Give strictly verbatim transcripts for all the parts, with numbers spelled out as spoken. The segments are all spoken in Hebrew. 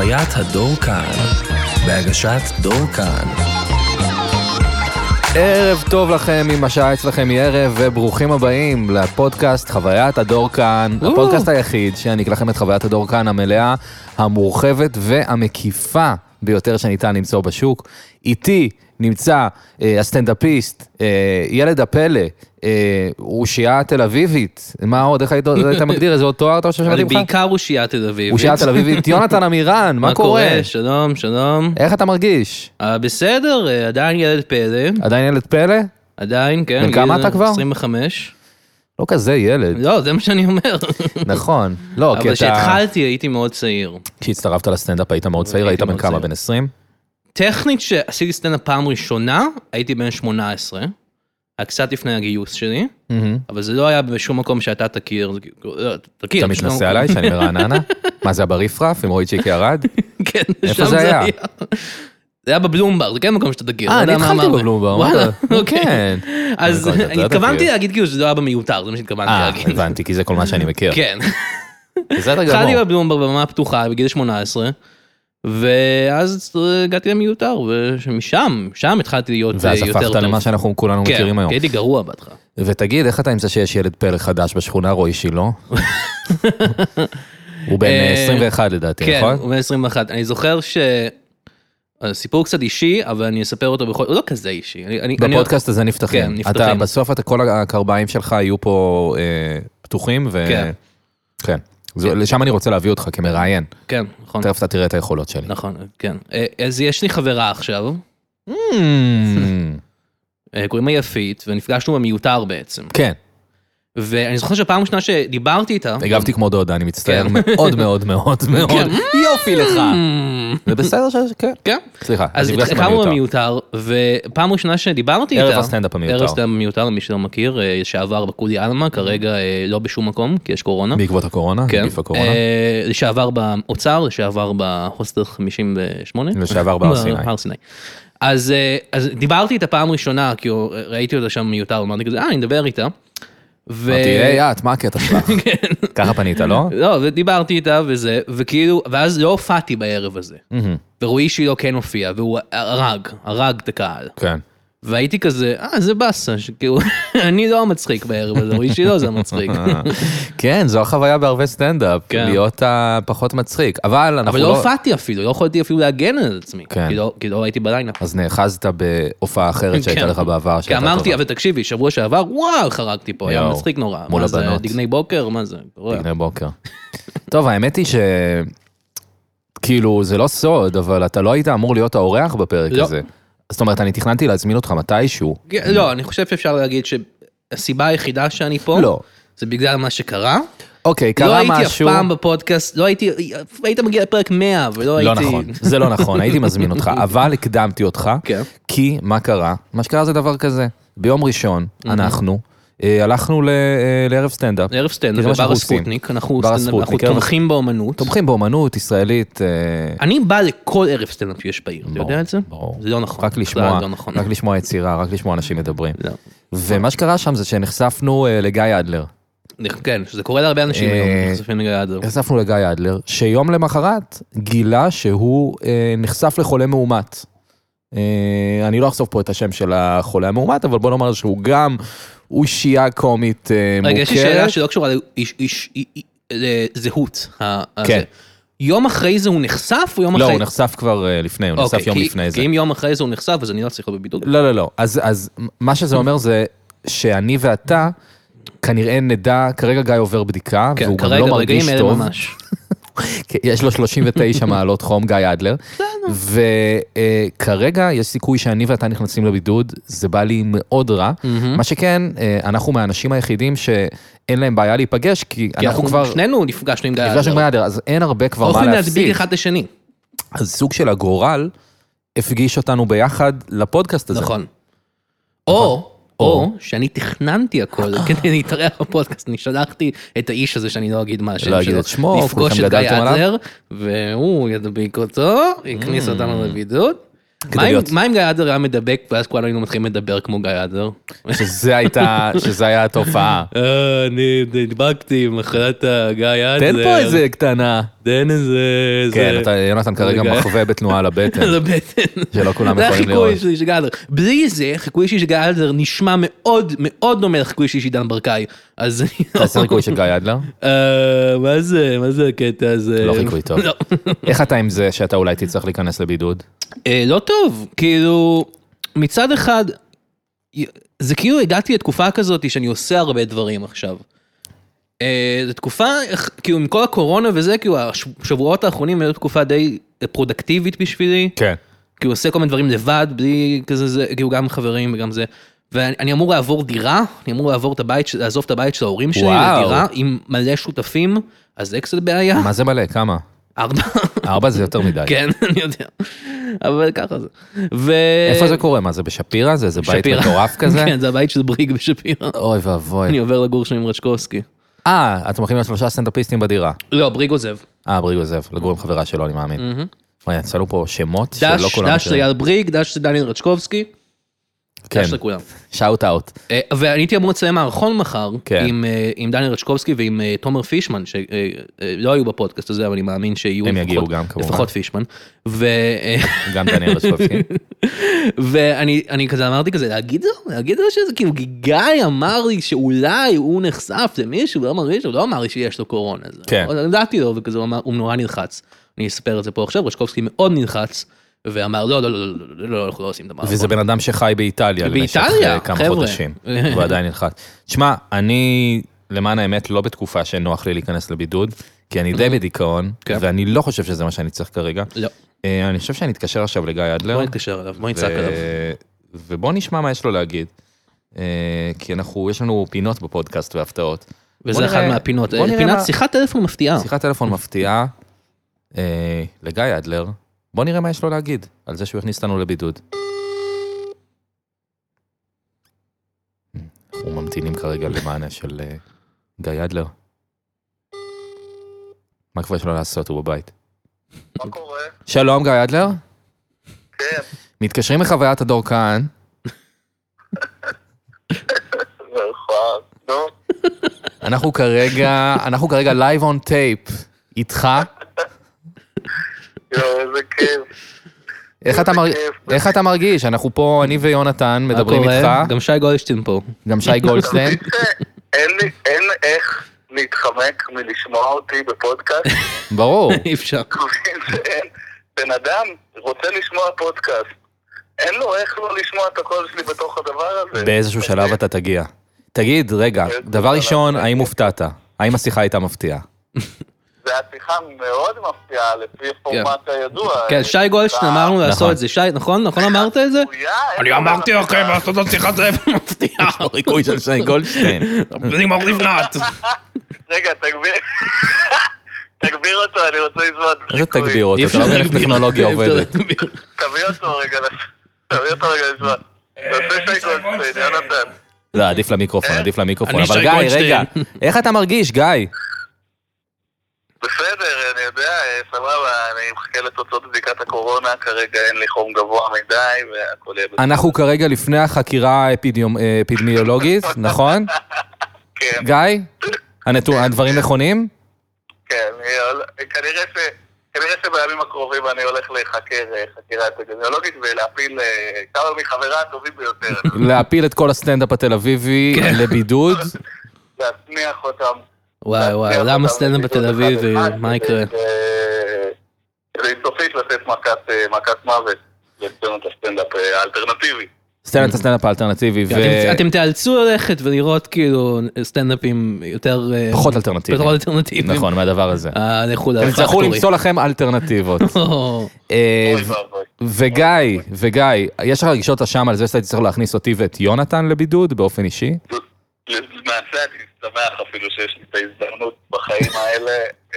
חוויית הדור כאן, בהגשת דור כאן. ערב טוב לכם, אם השעה אצלכם היא ערב, וברוכים הבאים לפודקאסט חוויית הדור כאן, הפודקאסט היחיד שיעניק לכם את חוויית הדור כאן המלאה, המורחבת והמקיפה ביותר שניתן למצוא בשוק. איתי נמצא אה, הסטנדאפיסט, אה, ילד הפלא, אה, אושייה תל אביבית, מה עוד, איך היית, היית מגדיר, איזה עוד תואר אתה חושב שמתאים לך? אני בעיקר אושייה תל אביבית. אושייה תל אביבית, יונתן אמירן, מה קורה? שלום, שלום. איך אתה מרגיש? בסדר, עדיין ילד פלא. עדיין ילד פלא? עדיין, כן. בן כמה אתה כבר? עשרים וחמש. לא כזה ילד. לא, זה מה שאני אומר. נכון. לא, כי אתה... אבל כשהתחלתי הייתי מאוד צעיר. כשהצטרפת לסטנדאפ היית מאוד צעיר, היית בן כמה? בן עשרים? טכנית שעשיתי סטנדאפ פעם ראשונה, הייתי בן שמונה עשרה. קצת לפני הגיוס שלי, אבל זה לא היה בשום מקום שאתה תכיר. אתה מתנסה עליי שאני מרעננה? מה זה בריפרף עם רועי צ'יקי ארד? כן, איפה זה היה? זה היה בבלומברג, זה כן מקום שאתה תכיר. אה, אני התחלתי בבלומברג. כן. אז התכוונתי להגיד כאילו שזה לא היה במיותר, זה מה שהתכוונתי להגיד. אה, הבנתי, כי זה כל מה שאני מכיר. כן. בסדר גמור. התחלתי בבלומברג בבמה פתוחה בגיל שמונה עשרה, ואז הגעתי למיותר, ומשם, שם התחלתי להיות יותר טוב. ואז הפכת למה שאנחנו כולנו מכירים היום. כן, הייתי גרוע בהתחלה. ותגיד, איך אתה עם זה שיש ילד פלא חדש בשכונה, רועי שילה? הוא בן עשרים ואחת לדעתי, נכון? כן, הוא בן עשרים ואחת. אני זוכר ש... סיפור קצת אישי, אבל אני אספר אותו בכל... הוא לא כזה אישי. בפודקאסט הזה נפתחים. כן, נפתחים. אתה בסוף, כל הקרביים שלך יהיו פה פתוחים, ו... כן. כן. לשם אני רוצה להביא אותך כמראיין. כן, נכון. תכף אתה תראה את היכולות שלי. נכון, כן. אז יש לי חברה עכשיו. קוראים לה יפית, ונפגשנו במיותר בעצם. כן. ואני זוכר שהפעם ראשונה שדיברתי איתה... הגבתי כמו דודה, אני מצטער מאוד מאוד מאוד מאוד. יופי לך. זה בסדר ש... כן. כן. סליחה. אז הקמנו במיותר, ופעם ראשונה שדיברתי איתה... ערב הסטנדאפ המיותר. ערב הסטנדאפ המיותר, למי שלא מכיר, שעבר בקודי אלמה, כרגע לא בשום מקום, כי יש קורונה. בעקבות הקורונה, נגיף הקורונה. לשעבר באוצר, לשעבר בהוסטל חמישים ושמונה. לשעבר בהר סיני. בהר סיני. אז דיברתי איתה פעם ראשונה, כי ראיתי אותה שם מיותר, אמרתי כזה, אה, אני מדבר איתה. אמרתי, היי, את, מה הקטע שלך? ככה פנית, לא? לא, ודיברתי איתה וזה, וכאילו, ואז לא הופעתי בערב הזה. ורועי שילה כן הופיע, והוא הרג, הרג את הקהל. כן. והייתי כזה, אה, זה בסה, שכאילו, אני לא המצחיק בערב הזה, רועי שילה זה המצחיק. כן, זו החוויה בהרבה סטנדאפ, להיות הפחות מצחיק, אבל אנחנו לא... אבל לא הופעתי אפילו, לא יכולתי אפילו להגן על עצמי, כי לא הייתי בליינאפ. אז נאחזת בהופעה אחרת שהייתה לך בעבר. כי אמרתי, אבל תקשיבי, שבוע שעבר, וואו, חרגתי פה, היה מצחיק נורא. מול הבנות. דגני בוקר, מה זה? דגני בוקר. טוב, האמת היא ש... כאילו, זה לא סוד, אבל אתה לא היית אמור להיות האורח בפרק הזה. זאת אומרת, אני תכננתי להזמין אותך מתישהו. לא, אני חושב שאפשר להגיד שהסיבה היחידה שאני פה, זה בגלל מה שקרה. אוקיי, קרה משהו... לא הייתי אף פעם בפודקאסט, לא הייתי, היית מגיע לפרק מאה, ולא הייתי... לא נכון, זה לא נכון, הייתי מזמין אותך, אבל הקדמתי אותך, כי מה קרה? מה שקרה זה דבר כזה. ביום ראשון, אנחנו... הלכנו לערב סטנדאפ. לערב סטנדאפ, בבר הספוטניק, אנחנו תומכים באומנות. תומכים באומנות, ישראלית. אני בא לכל ערב סטנדאפ שיש בעיר, אתה יודע את זה? זה לא נכון. רק לשמוע, רק לשמוע יצירה, רק לשמוע אנשים מדברים. ומה שקרה שם זה שנחשפנו לגיא אדלר. כן, שזה קורה להרבה אנשים היום, נחשפים לגיא אדלר. נחשפנו לגיא אדלר, שיום למחרת גילה שהוא נחשף לחולה מאומת. אני לא אחשוף פה את השם של החולה המאומת, אבל בוא נאמר שהוא גם אושייה קומית מוכרת. רגע, יש לי שאלה שלא קשורה לזהות. כן. יום אחרי זה הוא נחשף או יום אחרי? לא, הוא נחשף כבר לפני, הוא נחשף יום לפני זה. כי אם יום אחרי זה הוא נחשף, אז אני לא צריך להיות בבידוד. לא, לא, לא. אז מה שזה אומר זה שאני ואתה, כנראה נדע, כרגע גיא עובר בדיקה, והוא גם לא מרגיש טוב. יש לו שלושים ותשע מעלות חום, גיא אדלר, וכרגע יש סיכוי שאני ואתה נכנסים לבידוד, זה בא לי מאוד רע, מה שכן, אנחנו מהאנשים היחידים שאין להם בעיה להיפגש, כי אנחנו כבר... שנינו נפגשנו עם גיא אדלר. נפגשנו עם גיא אדלר, אז אין הרבה כבר מה להפסיק. יכולים להדביק אחד לשני. אז סוג של הגורל הפגיש אותנו ביחד לפודקאסט הזה. נכון. או... או שאני תכננתי הכל, כדי להתארח בפודקאסט, אני שלחתי את האיש הזה שאני לא אגיד מה השם שלו. לא אגיד את שמו, לפגוש את גיא אדלר, והוא ידביק אותו, הכניס אותנו לבידוד, מה אם גיא אדלר היה מדבק, ואז כולנו היינו מתחילים לדבר כמו גיא אדלר? שזה הייתה, שזה היה התופעה. אני נדבקתי עם מחלת גיא אדלר. תן פה איזה קטנה. תן איזה... כן, יונתן כרגע מחווה בתנועה לבטן. לבטן. שלא כולם יכולים לראות. זה החיקוי שלי של גיא אדלר. בלי זה, חיקוי שלי של גיא אדלר נשמע מאוד מאוד דומה לחיקוי שלי של דן ברקאי. אז אני... תעשה חיקוי של גיא אדלר? מה זה? מה זה הקטע הזה? לא חיקוי טוב. איך אתה עם זה שאתה אולי תצטרך להיכנס לבידוד? לא טוב, כאילו, מצד אחד, זה כאילו הגעתי לתקופה כזאת שאני עושה הרבה דברים עכשיו. זו תקופה, כאילו, עם כל הקורונה וזה, כאילו, השבועות האחרונים היו תקופה די פרודקטיבית בשבילי. כן. כאילו, עושה כל מיני דברים לבד, בלי כזה, זה, כאילו, גם חברים וגם זה. ואני אמור לעבור דירה, אני אמור לעבור את הבית, לעזוב את הבית של ההורים שלי לדירה, עם מלא שותפים, אז זה קצת בעיה. מה זה מלא? כמה? ארבע. ארבע זה יותר מדי. כן, אני יודע. אבל ככה זה. איפה זה קורה? מה זה בשפירה? זה איזה בית מטורף כזה? כן, זה הבית של בריג בשפירה. אוי ואבוי. אני עובר לגור שם עם רצ'קובסקי. אה, אתם הולכים להיות שלושה סטנדאפיסטים בדירה. לא, בריג עוזב. אה, בריג עוזב, לגור עם חברה שלו, אני מאמין. וואי, יצאנו פה שמות שלא כולם מכירים. דש ליד בריג, דש לדניאל רצ'קובסקי. דש לכולם. שאוט אאוט. ואני הייתי אמור לצלם מערכון מחר, עם דניאל רצ'קובסקי ועם תומר פישמן, שלא היו בפודקאסט הזה, אבל אני מאמין שיהיו לפחות פישמן. גם דניאל רצ'קובסקי. ואני כזה אמרתי כזה, להגיד לו? להגיד לו שזה, כאילו גיא אמר לי שאולי הוא נחשף למישהו, הוא לא אמר לי שיש לו קורונה. כן. דעתי לו, וכזה הוא נורא נלחץ. אני אספר את זה פה עכשיו, רצ'קובסקי מאוד נלחץ, ואמר, לא, לא, לא, לא, לא, אנחנו לא עושים את המערכון. וזה בן אדם שחי באיטליה, באיטליה, למשך כמה חודשים, והוא עדיין נלחץ. תשמע, אני, למען האמת, לא בתקופה שנוח לי להיכנס לבידוד, כי אני די בדיכאון, ואני לא חושב שזה מה שאני צריך כרגע. לא. אני חושב שאני אתקשר עכשיו לגיא אדלר. בוא נתקשר אליו, בוא נצעק עליו. ובוא נשמע מה יש לו להגיד. כי אנחנו, יש לנו פינות בפודקאסט והפתעות. וזה אחד מהפינות. פינת שיחת טלפון מפתיעה. שיחת טלפון מפתיעה לגיא אדלר. בוא נראה מה יש לו להגיד, על זה שהוא הכניס אותנו לבידוד. אנחנו ממתינים כרגע למענה של גיא אדלר. מה כבר יש לו לעשות? הוא בבית. מה קורה? שלום גיא אדלר. כן. מתקשרים מחוויית הדור כאן. אנחנו כרגע, אנחנו כרגע live on tape איתך. יואו, איזה כיף. איך אתה, מרג... איך אתה מרגיש? אנחנו פה, אני ויונתן, מדברים איתך. גם שי גולדשטיין פה. גם שי גולדשטיין. אין לי, אין איך להתחמק מלשמוע אותי בפודקאסט. ברור. אי אפשר. בן אדם רוצה לשמוע פודקאסט. אין לו איך לא לשמוע את הקול שלי בתוך הדבר הזה. באיזשהו שלב אתה תגיע. תגיד, רגע, דבר ראשון, האם הופתעת? האם השיחה הייתה מפתיעה? זה השיחה מאוד מפתיעה, לפי פורמט הידוע. כן, שי גולדשטיין אמרנו לעשות את זה. שי, נכון? נכון אמרת את זה? אני אמרתי לכם, לעשות את שיחת טלפון מפתיעה. ריקוי של שי גולדשטיין. אני מור לבנת. רגע, תגביר. תגביר אותו, אני רוצה לשמוע את הסיכוי. איזה תגביר אותו? אתה לא יודע איך טכנולוגיה עובדת. תביא אותו רגע, תביא אותו רגע לשמוע. תעשה שי גולדשטיין, יונתן. לא, עדיף למיקרופון, עדיף למיקרופון. אבל גיא, רגע, איך אתה מרגיש, גיא? בסדר, אני יודע, סבבה, אני מחכה לתוצאות בדיקת הקורונה, כרגע אין לי חום גבוה מדי, והכל יהיה בסדר. אנחנו כרגע לפני החקירה האפידמיולוגית, נכון? כן. גיא? הדברים נכונים? כן, כנראה שבימים הקרובים אני הולך לחקר חקירה אפידמיולוגית ולהפיל כמה מחברה הטובים ביותר. להפיל את כל הסטנדאפ התל אביבי לבידוד. להצמיח אותם. וואי וואי, למה סטנדאפ בתל אביב ומה יקרה? סופית לתת מכת מוות לסצנת הסטנדאפ האלטרנטיבי. סצנת הסטנדאפ האלטרנטיבי. אתם תאלצו ללכת ולראות כאילו סטנדאפים יותר... פחות אלטרנטיביים. פחות אלטרנטיביים. נכון, מהדבר הזה. הם צריכו למצוא לכם אלטרנטיבות. וגיא, וגיא, יש לך רגישות אשם על זה שאתה צריך להכניס אותי ואת יונתן לבידוד באופן אישי? למעשה אני שמח אפילו שיש לי את ההזדמנות בחיים האלה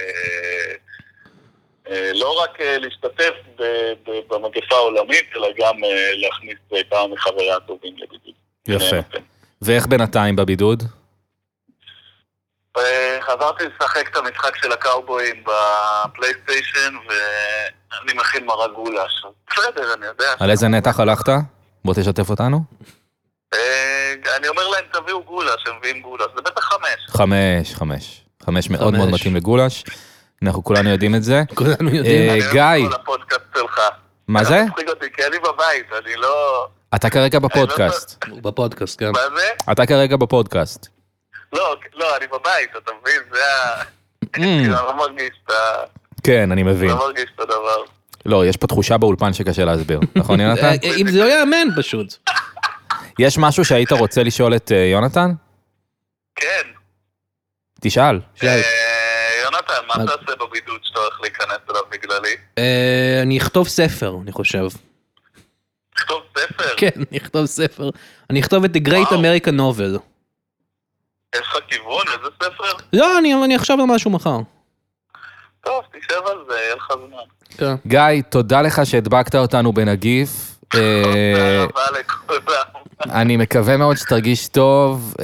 לא רק להשתתף במגפה העולמית, אלא גם להכניס כמה מחברי הטובים לבידוד. יפה. ואיך בינתיים בבידוד? חזרתי לשחק את המשחק של הקאובויים בפלייסטיישן, ואני מכין מרק גולש. בסדר, אני יודע. על איזה נתח הלכת? בוא תשתף אותנו. אני אומר להם, תביאו גולש, הם מביאים גולש. זה בטח חמש. חמש, חמש. חמש מאוד מאוד מתאים לגולש. אנחנו כולנו יודעים את זה. כולנו יודעים. גיא. אני אוהב כל הפודקאסט שלך. מה זה? אתה מצחיק אותי, כי אני בבית, אני לא... אתה כרגע בפודקאסט. בפודקאסט, כן. מה זה? אתה כרגע בפודקאסט. לא, לא, אני בבית, אתה מבין? זה ה... אני לא מרגיש את ה... כן, אני מבין. לא מרגיש את הדבר. לא, יש פה תחושה באולפן שקשה להסביר. נכון, יונתן? אם זה לא יאמן פשוט. יש משהו שהיית רוצה לשאול את יונתן? כן. תשאל. יונתן, מה תעשה בבידוד שאתה הולך להיכנס אליו בגללי? אני אכתוב ספר, אני חושב. תכתוב ספר? כן, אני אכתוב ספר. אני אכתוב את The Great American Novel. יש לך כיוון? איזה ספר? לא, אני אחשב על משהו מחר. טוב, תשב על זה, יהיה לך זמן. גיא, תודה לך שהדבקת אותנו בנגיף. תודה רבה לכולם. אני מקווה מאוד שתרגיש טוב,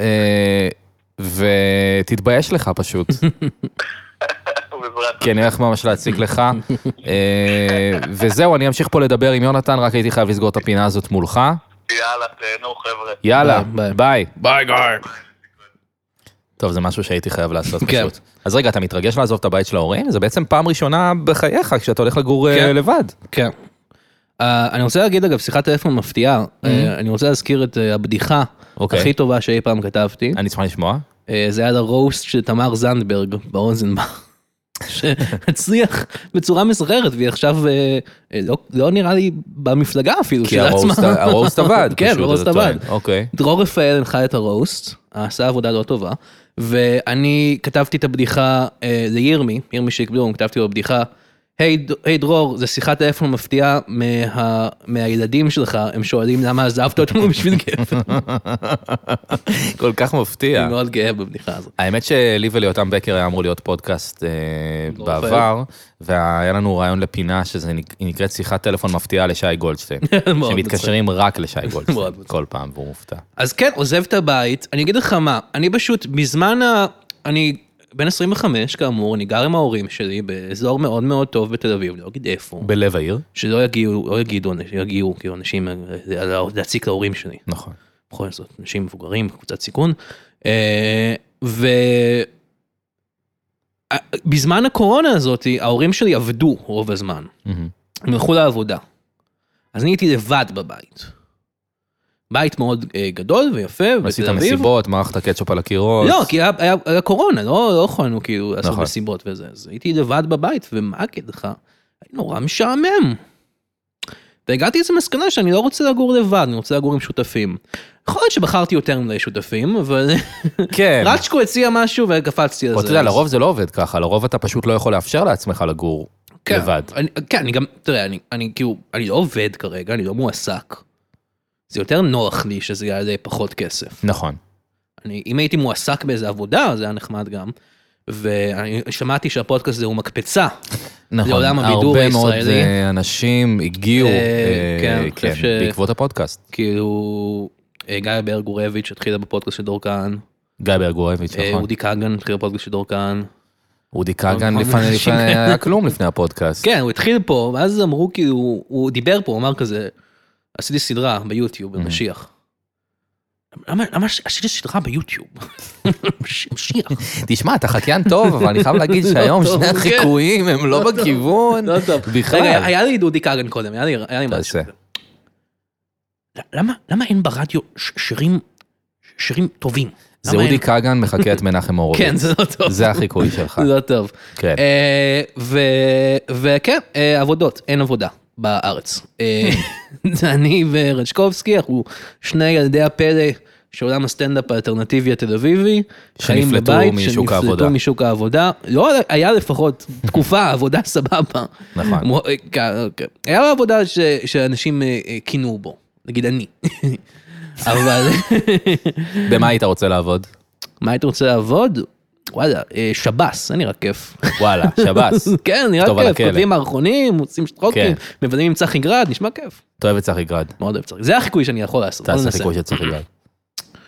ותתבייש לך פשוט. כי אני הולך ממש להציג לך. וזהו, אני אמשיך פה לדבר עם יונתן, רק הייתי חייב לסגור את הפינה הזאת מולך. יאללה, תהנו חבר'ה. יאללה, ביי. ביי גיא. טוב, זה משהו שהייתי חייב לעשות פשוט. אז רגע, אתה מתרגש לעזוב את הבית של ההורים? זה בעצם פעם ראשונה בחייך, כשאתה הולך לגור לבד. כן. אני רוצה להגיד, אגב, שיחת טלפון מפתיעה. אני רוצה להזכיר את הבדיחה הכי טובה שאי פעם כתבתי. אני צריכה לשמוע. זה היה לרוסט של תמר זנדברג ברוזנבך. שהצליח בצורה מסחררת, והיא עכשיו לא נראה לי במפלגה אפילו. כי הרוסט עבד. כן, הרוסט עבד. אוקיי. דרור רפאל הנחה את הרוסט, עשה עבודה לא טובה, ואני כתבתי את הבדיחה לירמי, ירמי שיקבלום, כתבתי לו בדיחה, היי דרור, זה שיחת טלפון מפתיעה מהילדים שלך, הם שואלים למה עזבת אותנו בשביל גבר. כל כך מפתיע. אני מאוד גאה בבדיחה הזאת. האמת שלי וליותם בקר היה אמור להיות פודקאסט בעבר, והיה לנו רעיון לפינה שזה נקראת שיחת טלפון מפתיעה לשי גולדשטיין, שמתקשרים רק לשי גולדשטיין, כל פעם, והוא מופתע. אז כן, עוזב את הבית, אני אגיד לך מה, אני פשוט, בזמן ה... אני... בן עשרים וחמש, כאמור, אני גר עם ההורים שלי באזור מאוד מאוד טוב בתל אביב, לא אגיד איפה. בלב העיר? שלא יגיעו, לא יגידו, יגיעו, כאילו, אנשים, להציק להורים שלי. נכון. בכל זאת, אנשים מבוגרים, קבוצת סיכון. ובזמן הקורונה הזאת, ההורים שלי עבדו רוב הזמן. הם הלכו לעבודה. אז אני הייתי לבד בבית. בית מאוד גדול ויפה, עשית מסיבות, מערכת הקטשופ על הקירות. לא, כי היה קורונה, לא יכולנו כאילו לעשות מסיבות וזה, אז הייתי לבד בבית, ומה אגיד לך? הייתי נורא משעמם. והגעתי איזו מסקנה שאני לא רוצה לגור לבד, אני רוצה לגור עם שותפים. יכול להיות שבחרתי יותר מדי שותפים, אבל... כן. רצ'קו הציע משהו וקפצתי על זה. אתה יודע, לרוב זה לא עובד ככה, לרוב אתה פשוט לא יכול לאפשר לעצמך לגור לבד. כן, אני גם, תראה, אני כאילו, אני לא עובד כרגע, אני לא מועסק. זה יותר נוח לי שזה יעלה פחות כסף. נכון. אני, אם הייתי מועסק באיזה עבודה, זה היה נחמד גם, ואני שמעתי שהפודקאסט הזה הוא מקפצה. נכון, לעולם הבידור הישראלי. הרבה מאוד אנשים הגיעו כן, כן, ש... בעקבות הפודקאסט. כאילו, גיא ברגורביץ' התחילה בפודקאסט של דור כהן. גיא ברגורביץ', נכון. אודי כגן התחיל בפודקאסט של דור כהן. אודי כגן לפני, לפני, היה כלום לפני הפודקאסט. כן, הוא התחיל פה, ואז אמרו כאילו, הוא דיבר פה, הוא אמר כזה, עשיתי סדרה ביוטיוב, במשיח. למה עשיתי סדרה ביוטיוב? משיח. תשמע, אתה חקיין טוב, אבל אני חייב להגיד שהיום שני החיקויים הם לא בכיוון. לא טוב. בכלל. רגע, היה לי דודי כגן קודם, היה לי משהו. למה אין ברדיו שירים, שירים טובים? זה אודי כגן מחכה את מנחם הורוביץ. כן, זה לא טוב. זה החיקוי שלך. זה לא טוב. כן. וכן, עבודות, אין עבודה. בארץ. זה אני ורצ'קובסקי, אנחנו שני ילדי הפלא של עולם הסטנדאפ האלטרנטיבי התל אביבי, שנפלטו משוק העבודה. שנפלטו משוק העבודה, לא היה לפחות תקופה, עבודה סבבה. נכון. היה עבודה שאנשים כינו בו, נגיד אני. אבל... במה היית רוצה לעבוד? מה היית רוצה לעבוד? וואלה, שבס, זה נראה כיף. וואלה, שבס. כן, נראה כיף, כותבים מערכונים, מוצאים שטרוקים, מבדים עם צחי גרד, נשמע כיף. אתה אוהב את צחי גרד. מאוד אוהב צחי, זה החיקוי שאני יכול לעשות. תעשה חיקוי של צחי גרד.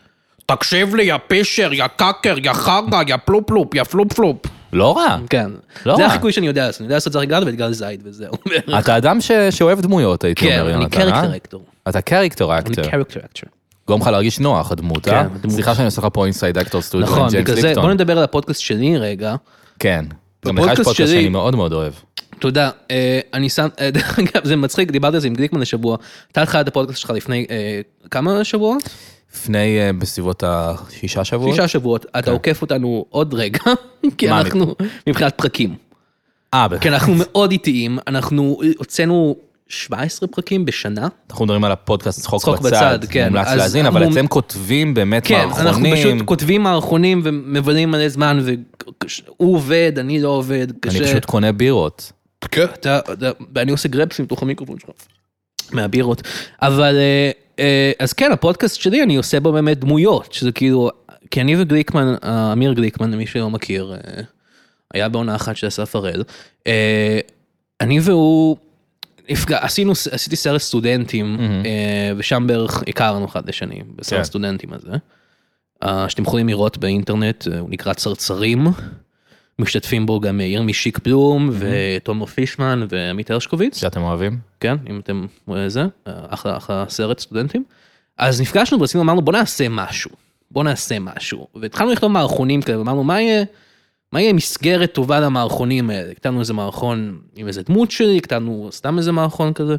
תקשיב לי, יא פישר, יא קקר, יא חגה, יא פלופ פלופ, יא פלופ פלופ. לא רע. כן. לא זה רע. החיקוי שאני יודע לעשות, אני יודע לעשות את זה רגל ואת גל זית וזהו. אתה אדם ש- שאוהב דמויות, הייתי כן, אומר, אני יונתן, אה? קרקטר אקטור. אתה קרקטור אני אקטור. קרקטר אקטור. גורם לך להרגיש נוח, הדמות, אה? כן, הדמות. סליחה שאני עושה לך פה אינסייד אקטור סטודיו עם נכון, ג'יימס בגלל זה, ליפטון. בוא נדבר על הפודקאסט שלי רגע. כן. גם לך יש בפודקאסט פודקאסט שלי- שאני מאוד מאוד אוהב. תודה, אה, אני שם, אה, דרך אגב, זה מצחיק, דיברתי על זה עם גליקמן השבוע, אתה התחלת את הפודקאסט שלך לפני אה, כמה שבועות? לפני אה, בסביבות השישה שבועות. שישה שבועות, אתה עוקף אותנו עוד רגע, כי מה, אנחנו, מבחינת פרקים, אה, כי אנחנו מאוד איטיים, אנחנו הוצאנו שבע עשרה פרקים בשנה, אנחנו מדברים על הפודקאסט צחוק צחוק בצד, בצד, כן. מומלץ אז להאזין, אבל המום- אתם כותבים באמת כן, אנחנו מערכונים. פשוט כותבים מערכונים ומבלים מלא זמן, והוא עובד, אני לא עובד, אני קשה. פשוט קונה בירות. כן, אתה, אתה, ואני עושה גרפסים תוך המיקרופון שלך, מהבירות, אבל, אה, אה, אז כן, הפודקאסט שלי, אני עושה בו באמת דמויות, שזה כאילו, כי אני וגליקמן, אה, אמיר גליקמן, למי שלא מכיר, אה, היה בעונה אחת של אסף הראל, אה, אני והוא, נפגע, עשינו, עשיתי סרט סטודנטים, אה, ושם בערך הכרנו אחד לשני, בסרט כן. סטודנטים הזה, אה, שאתם יכולים לראות באינטרנט, אה, הוא נקרא צרצרים, משתתפים בו גם ירמי שיק בלום, ותומר פישמן, ועמית הרשקוביץ. שאתם אוהבים? כן, אם אתם רואים זה, אחלה, אחלה סרט סטודנטים. אז נפגשנו ועשינו, אמרנו, בוא נעשה משהו, בוא נעשה משהו. והתחלנו לכתוב מערכונים כאלה, ואמרנו, מה יהיה, מה יהיה מסגרת טובה למערכונים האלה? כתבנו איזה מערכון עם איזה דמות שלי, כתבנו סתם איזה מערכון כזה,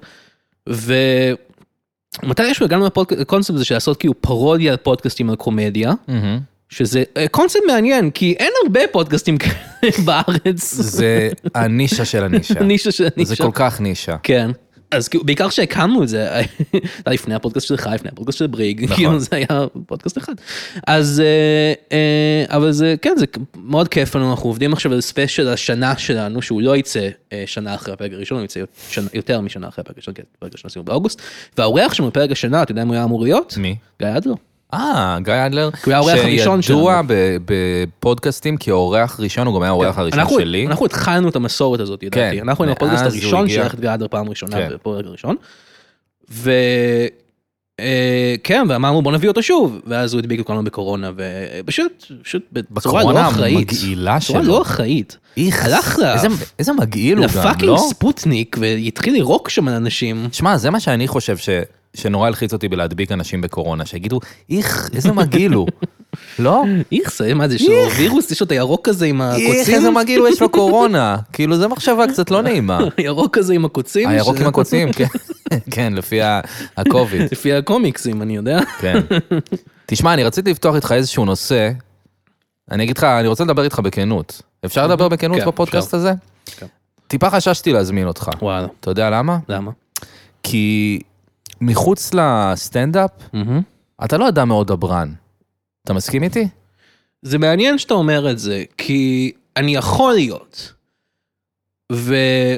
ומתי יש הגענו לקונספט הזה של לעשות כאילו פרודיה על פודקאסטים על קומדיה, שזה קונספט מעניין, כי אין הרבה פודקאסטים כאלה בארץ. זה הנישה של הנישה. נישה של הנישה. זה כל כך נישה. כן. אז כאילו, בעיקר שהקמנו את זה, היה לפני הפודקאסט שלך, לפני הפודקאסט של בריג, כאילו זה היה פודקאסט אחד. אז, אבל זה, כן, זה מאוד כיף לנו, אנחנו עובדים עכשיו על ספיישל השנה שלנו, שהוא לא יצא שנה אחרי הפרק הראשון, הוא יצא יותר משנה אחרי הפרק הראשון, כי הפרק הראשון עשינו באוגוסט, והאורח שלנו בפרק השנה, אתה יודע אם הוא היה אמור להיות? מי? גיא אדלר. אה, גיא אדלר, הוא היה האורח הראשון שידוע שלנו. ב- בפודקאסטים כאורח ראשון, הוא גם היה האורח הראשון אנחנו- שלי. אנחנו התחלנו את המסורת הזאת, ידעתי. כן, אנחנו היינו הפודקאסט ואז הוא הראשון הגיע- שהלכת גיא אדלר פעם ראשונה, כן. בפרק הראשון. ו... אה, כן, ואמרנו בוא נביא אותו שוב, ואז הוא הדביק אותנו בקורונה, ופשוט, פשוט בצורה לא בקורונה אחראית. המגעילה בצורה שלו. לא אחראית. איך, הלך לה- איזה- איזה מגעיל הוא גם, לפאקינג לא? ספוטניק, והתחיל לירוק שם על אנשים. שמע, זה מה שאני חושב ש... שנורא הלחיץ אותי בלהדביק אנשים בקורונה, שיגידו, איך, איזה מגעיל הוא. לא? איך זה, מה זה, יש לו וירוס, יש לו את הירוק הזה עם איך, הקוצים? איזה מגעיל הוא, יש לו קורונה. כאילו, זה מחשבה קצת לא נעימה. הירוק הזה עם הקוצים? הירוק ש- עם הקוצים, כן. כן, לפי ה- הקוביד. לפי הקומיקסים, אני יודע. כן. תשמע, אני רציתי לפתוח איתך איזשהו נושא, אני אגיד לך, אני רוצה לדבר איתך בכנות. אפשר לדבר בכנות כן, בפודקאסט אפשר. הזה? כן. טיפה חששתי להזמין אותך. וואלה, אתה יודע למה? למה? כי מחוץ לסטנדאפ, מהמם. אתה לא אדם מאוד דברן. אתה מסכים איתי? זה מעניין שאתה אומר את זה, כי אני יכול להיות. ו...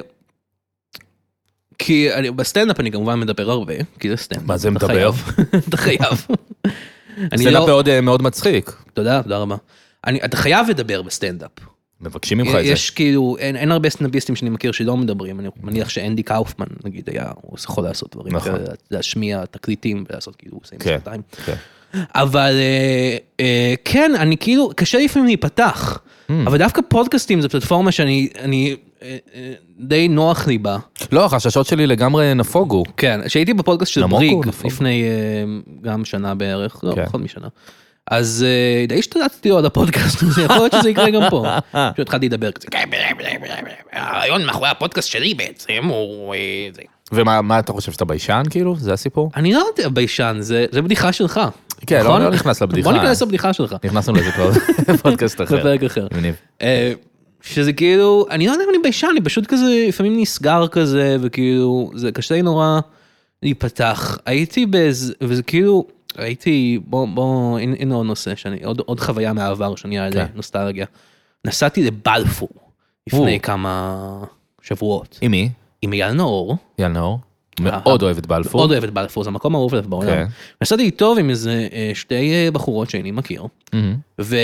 כי אני, בסטנדאפ אני כמובן מדבר הרבה, כי זה סטנדאפ. מה זה אתה מדבר? חייב. אתה חייב. אני סטנדאפ לא... מאוד, מאוד מצחיק. תודה, תודה רבה. אני, אתה חייב לדבר בסטנדאפ. מבקשים ממך את זה. יש כאילו, אין, אין הרבה סטנדאפיסטים שאני מכיר שלא מדברים, אני מניח שאנדי קאופמן, נגיד, היה, הוא יכול לעשות דברים, נכון. כאלה, להשמיע תקליטים ולעשות כאילו, הוא עושה עם כן, שנתיים. כן. אבל אה, אה, כן, אני כאילו, קשה לפעמים להיפתח, Hmm. אבל דווקא פודקאסטים זו פלטפורמה שאני אני, אה, אה, די נוח לי בה. לא, החששות שלי לגמרי נפוגו. כן, שהייתי בפודקאסט של נמוקו, בריג, נפוג. לפני אה, גם שנה בערך, לא, כן. פחות משנה. אז אה, די השתלטתי לו על הפודקאסט הזה, יכול להיות שזה יקרה גם פה. פשוט התחלתי לדבר כזה, הרעיון מאחורי הפודקאסט שלי בעצם הוא... אה, זה. ומה מה אתה חושב שאתה ביישן, כאילו? זה הסיפור? אני לא יודע ביישן, זה זה בדיחה שלך. כן, נכון? לא נכנס לבדיחה. בוא ניכנס לבדיחה שלך. נכנסנו לזה כבר בפודקאסט אחר. בפרק אחר. מניב. אה, שזה כאילו, אני לא יודע אם אני ביישן, אני פשוט כזה, לפעמים נסגר כזה, וכאילו, זה קשה לי נורא להיפתח. הייתי באיזה, וזה כאילו, הייתי, בוא, בוא, הנה הנה עוד נושא, שאני, עוד, עוד חוויה מהעבר שאני אעלה, כן. נוסטלגיה. נסעתי לבלפור, לפני או. כמה שבועות, עם מי? עם אייל נאור, יאל נאור. מאוד אוהב את בלפור. מאוד אוהב את בלפור, זה המקום האהוב עליו בעולם. כן. נסעתי איתו עם איזה אה, שתי אה, בחורות שאני מכיר, מהמם.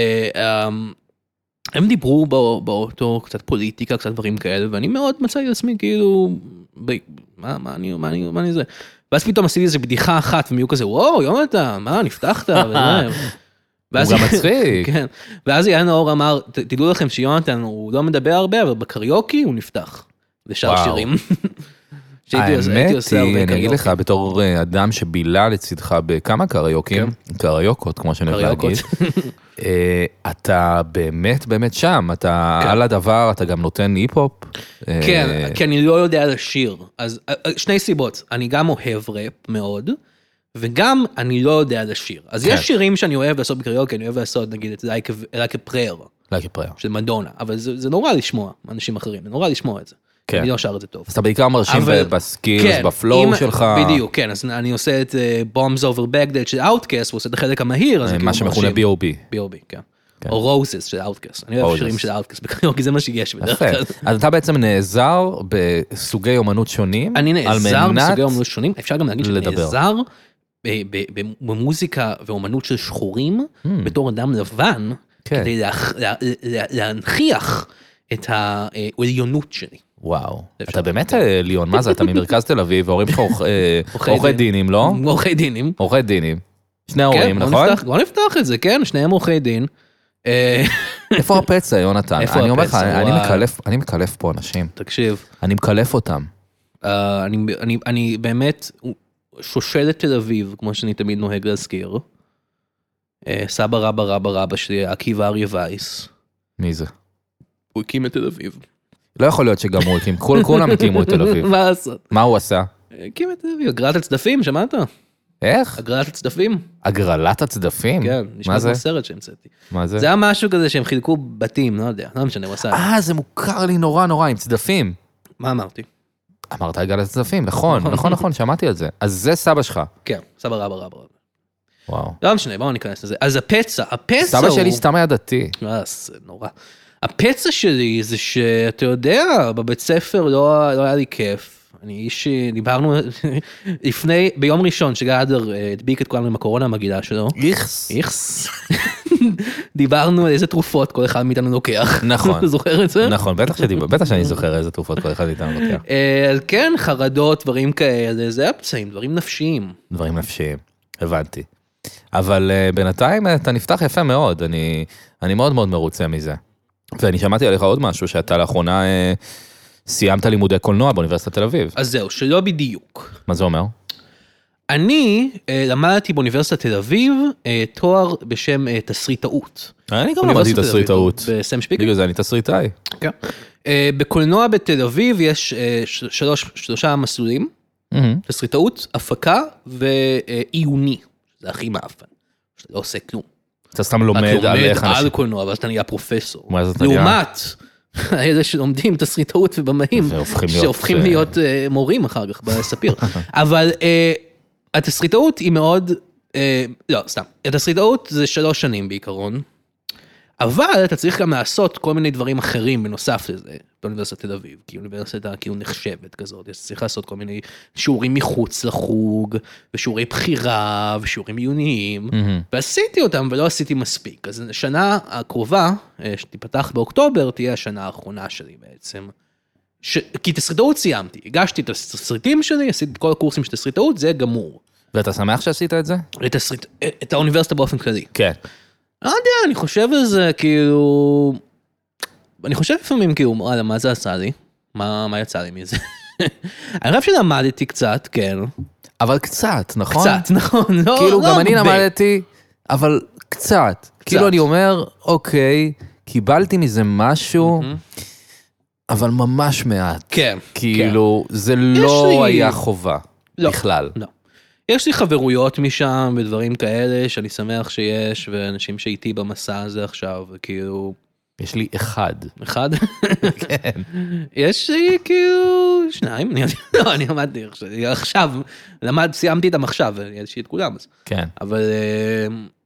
והם דיברו בא- באוטו קצת פוליטיקה, קצת דברים כאלה, ואני מאוד מצאתי לעצמי כאילו, ב- מה, מה אני, מה אני, מה אני זה? ואז פתאום עשיתי איזה בדיחה אחת, והם היו כזה, וואו, יונתן, מה, נפתחת? וזה. הוא גם מצחיק. כן, ואז יען אור אמר, תדעו לכם שיונתן, הוא לא מדבר הרבה, אבל בקריוקי הוא נפתח, ושר שירים. האמת היא, אני אגיד לך, בתור אדם שבילה לצדך בכמה קריוקים, קריוקות, כמו שאני אוהב להגיד, אתה באמת באמת שם, אתה על הדבר, אתה גם נותן היפ-הופ. כן, כי אני לא יודע לשיר. אז שני סיבות, אני גם אוהב ראפ מאוד, וגם אני לא יודע לשיר. אז יש שירים שאני אוהב לעשות בקריוקי, אני אוהב לעשות, נגיד, את Like a Prayer. Like a Prayer. של מדונה, אבל זה נורא לשמוע, אנשים אחרים, זה נורא לשמוע את זה. אני לא שר את זה טוב. אז אתה בעיקר מרשים בסקילס, בפלואו שלך. בדיוק, כן, אז אני עושה את Bombs Over Baghdad של Outkast, הוא עושה את החלק המהיר. מה שמכונה בי או בי. בי או בי, כן. או Roses של Outkast. אני אוהב שירים של Outkast בקריוקי, זה מה שיש בדרך כלל. אז אתה בעצם נעזר בסוגי אומנות שונים, אני נעזר בסוגי אומנות שונים, אפשר גם להגיד שנעזר במוזיקה ואומנות של שחורים, בתור אדם לבן, כדי להנכיח את העליונות שלי. וואו, אתה באמת ליאון, מה זה? אתה ממרכז תל אביב, והורים שלך עורכי דינים, לא? עורכי דינים. עורכי דינים. שני ההורים, נכון? בוא נפתח את זה, כן, שניהם עורכי דין. איפה הפצע, יונתן? אני אומר לך, אני מקלף פה אנשים. תקשיב. אני מקלף אותם. אני באמת שושלת תל אביב, כמו שאני תמיד נוהג להזכיר. סבא רבא רבא רבא שלי, עקיבא אריה וייס. מי זה? הוא הקים את תל אביב. לא יכול להיות שגם הוא הקים, כולם הקימו את תל אביב. מה לעשות? מה הוא עשה? הקים את תל אביב, הגרלת הצדפים, שמעת? איך? הגרלת הצדפים. הגרלת הצדפים? כן, נשמע כמו סרט שהמצאתי. מה זה? זה היה משהו כזה שהם חילקו בתים, לא יודע, לא משנה, הוא עשה. אה, זה מוכר לי נורא נורא, עם צדפים. מה אמרתי? אמרת הגרלת הצדפים, נכון, נכון, נכון, שמעתי על זה. אז זה סבא שלך. כן, סבא רבא רבא רבא. וואו. לא משנה, בואו ניכנס לזה. אז הפצע, הפצע הוא... סבא שלי סתם היה דתי. זה נורא. הפצע שלי זה שאתה יודע, בבית ספר לא היה לי כיף. אני איש, דיברנו לפני, ביום ראשון שגיא אדר הדביק את כולנו עם הקורונה המגעילה שלו. איכס. איכס. דיברנו על איזה תרופות כל אחד מאיתנו לוקח. נכון. אתה זוכר את זה? נכון, בטח שדיבר, בטח שאני זוכר איזה תרופות כל אחד מאיתנו לוקח. אז כן, חרדות, דברים כאלה, זה הפצעים, דברים נפשיים. דברים נפשיים, הבנתי. אבל בינתיים אתה נפתח יפה מאוד, אני, אני מאוד מאוד מרוצה מזה. ואני שמעתי עליך עוד משהו, שאתה לאחרונה אה, סיימת לימודי קולנוע באוניברסיטת תל אביב. אז זהו, שלא בדיוק. מה זה אומר? אני אה, למדתי באוניברסיטת תל אביב אה, תואר בשם אה, תסריטאות. אני גם למדתי תסריטאות. בסם שפיקר. בגלל זה אני תסריטאי. כן. אה, בקולנוע בתל אביב יש אה, שלוש, שלושה מסלולים, mm-hmm. תסריטאות, הפקה ועיוני. זה הכי מאפן. שאתה לא עושה כלום. אתה סתם לומד על איך אנשים... על קולנוע, ואז אתה נהיה פרופסור. לעומת אלה שלומדים תסריטאות ובמאים, שהופכים להיות מורים אחר כך בספיר. אבל התסריטאות היא מאוד... לא, סתם. התסריטאות זה שלוש שנים בעיקרון, אבל אתה צריך גם לעשות כל מיני דברים אחרים בנוסף לזה, באוניברסיטת תל אביב, כי אוניברסיטה כאילו נחשבת כזאת, אז צריך לעשות כל מיני שיעורים מחוץ לחוג, ושיעורי בחירה, ושיעורים עיוניים, ועשיתי אותם ולא עשיתי מספיק. אז השנה הקרובה, שתיפתח באוקטובר, תהיה השנה האחרונה שלי בעצם. כי תסריטאות סיימתי, הגשתי את התסריטים שלי, עשיתי את כל הקורסים של תסריטאות, זה גמור. ואתה שמח שעשית את זה? את האוניברסיטה באופן כללי. כן. לא יודע, אני חושב על זה, כאילו... אני חושב לפעמים, כאילו, וואלה, מה זה עשה לי? מה, מה יצא לי מזה? אני חושב שלמדתי קצת, כן. אבל קצת, נכון? קצת, נכון. לא, כאילו, לא גם אני הרבה. למדתי, אבל קצת. כאילו, אני אומר, אוקיי, קיבלתי מזה משהו, אבל ממש מעט. כן. כאילו, זה לא לי- היה חובה. לא. בכלל. לא. יש לי חברויות משם ודברים כאלה שאני שמח שיש, ואנשים שאיתי במסע הזה עכשיו, וכאילו... יש לי אחד. אחד? כן. יש לי כאילו שניים, אני יודע, לא, אני למדתי עכשיו, עכשיו, למד, סיימתי איתם עכשיו, יש לי את כולם, אז. כן. אבל, אה,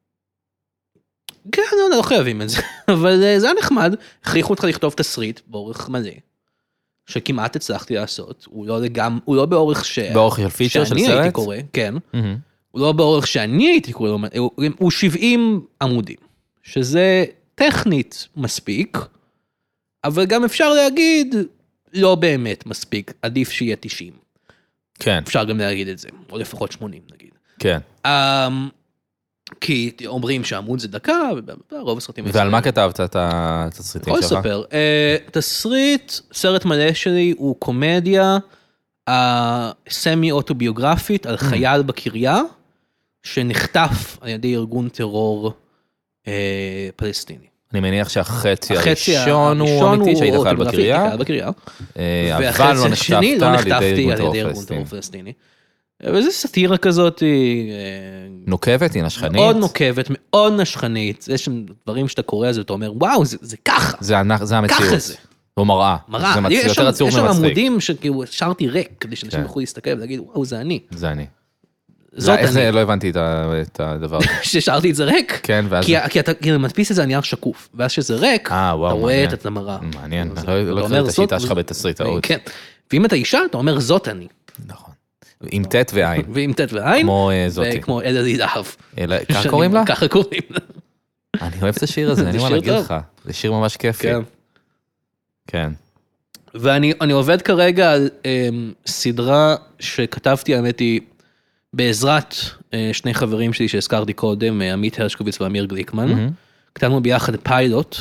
כן, לא, לא חייבים את זה, אבל אה, זה היה נחמד, הכריחו אותך לכתוב תסריט באורך מלא, שכמעט הצלחתי לעשות, הוא לא לגמרי, הוא לא באורך ש... באורך של פיצ'ר של שאני סרט? הייתי קורא, כן, מהמם. הוא לא באורך שאני הייתי קורא, הוא- הוא שבעים עמודים, שזה טכנית מספיק, אבל גם אפשר להגיד, לא באמת מספיק, עדיף שיהיה תשעים. כן, אפשר גם להגיד את זה, או לפחות שמונים נגיד. כן. Um, כי אומרים שעמוד זה דקה, רוב הסרטים... ועל מה כתבת את התסריטים שלך? יכול לספר. תסריט, סרט מלא שלי הוא קומדיה סמי אוטוביוגרפית על חייל בקריה, שנחטף על ידי ארגון טרור פלסטיני. אני מניח שהחצי הראשון הוא אמיתי, שהיית חייל בקריה, אבל לא נחטפתי על ידי ארגון טרור פלסטיני. וזה סאטירה כזאת, נוקבת, היא נשכנית. מאוד נוקבת, מאוד נשכנית. יש שם דברים שאתה קורא זה, ואתה אומר, וואו, זה ככה. זה המציאות. ככה זה. או מראה. מראה. יש שם עמודים שכאילו שרתי ריק, כדי שאנשים יוכלו להסתכל ולהגיד, וואו, זה אני. זה אני. זאת אני. לא הבנתי את הדבר הזה. ששרתי את זה ריק. כן, ואז... כי אתה מדפיס את זה הנייר שקוף, ואז שזה ריק, אתה רואה את המראה. מעניין, לא קורא את השיטה שלך בתסריטאות. כן. ואם אתה אישה, אתה אומר, זאת אני. נכון. עם תת ועין. ועם תת ועין. כמו זאתי. וכמו אלעדי דהב. ככה קוראים לה? ככה קוראים לה. אני אוהב את השיר הזה, אני מה להגיד לך. זה שיר ממש כיפי. כן. כן. ואני עובד כרגע על סדרה שכתבתי, האמת היא, בעזרת שני חברים שלי שהזכרתי קודם, עמית הרשקוביץ ואמיר גליקמן. כתבנו ביחד פיילוט,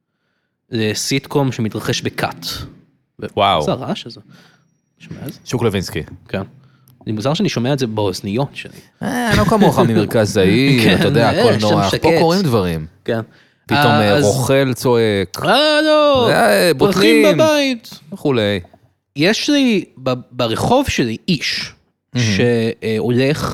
לסיטקום שמתרחש בקאט. וואו. זה הרעש הזה. שומע את זה? שוק לוינסקי. כן. זה מוזר שאני שומע את זה באוזניות שלי. אה, לא כמוך ממרכז העיר, אתה יודע, הכל נוח. פה קוראים דברים. כן. פתאום רוכל צועק. אה, לא. בוטלים. בבית. וכולי. יש לי ברחוב שלי איש שהולך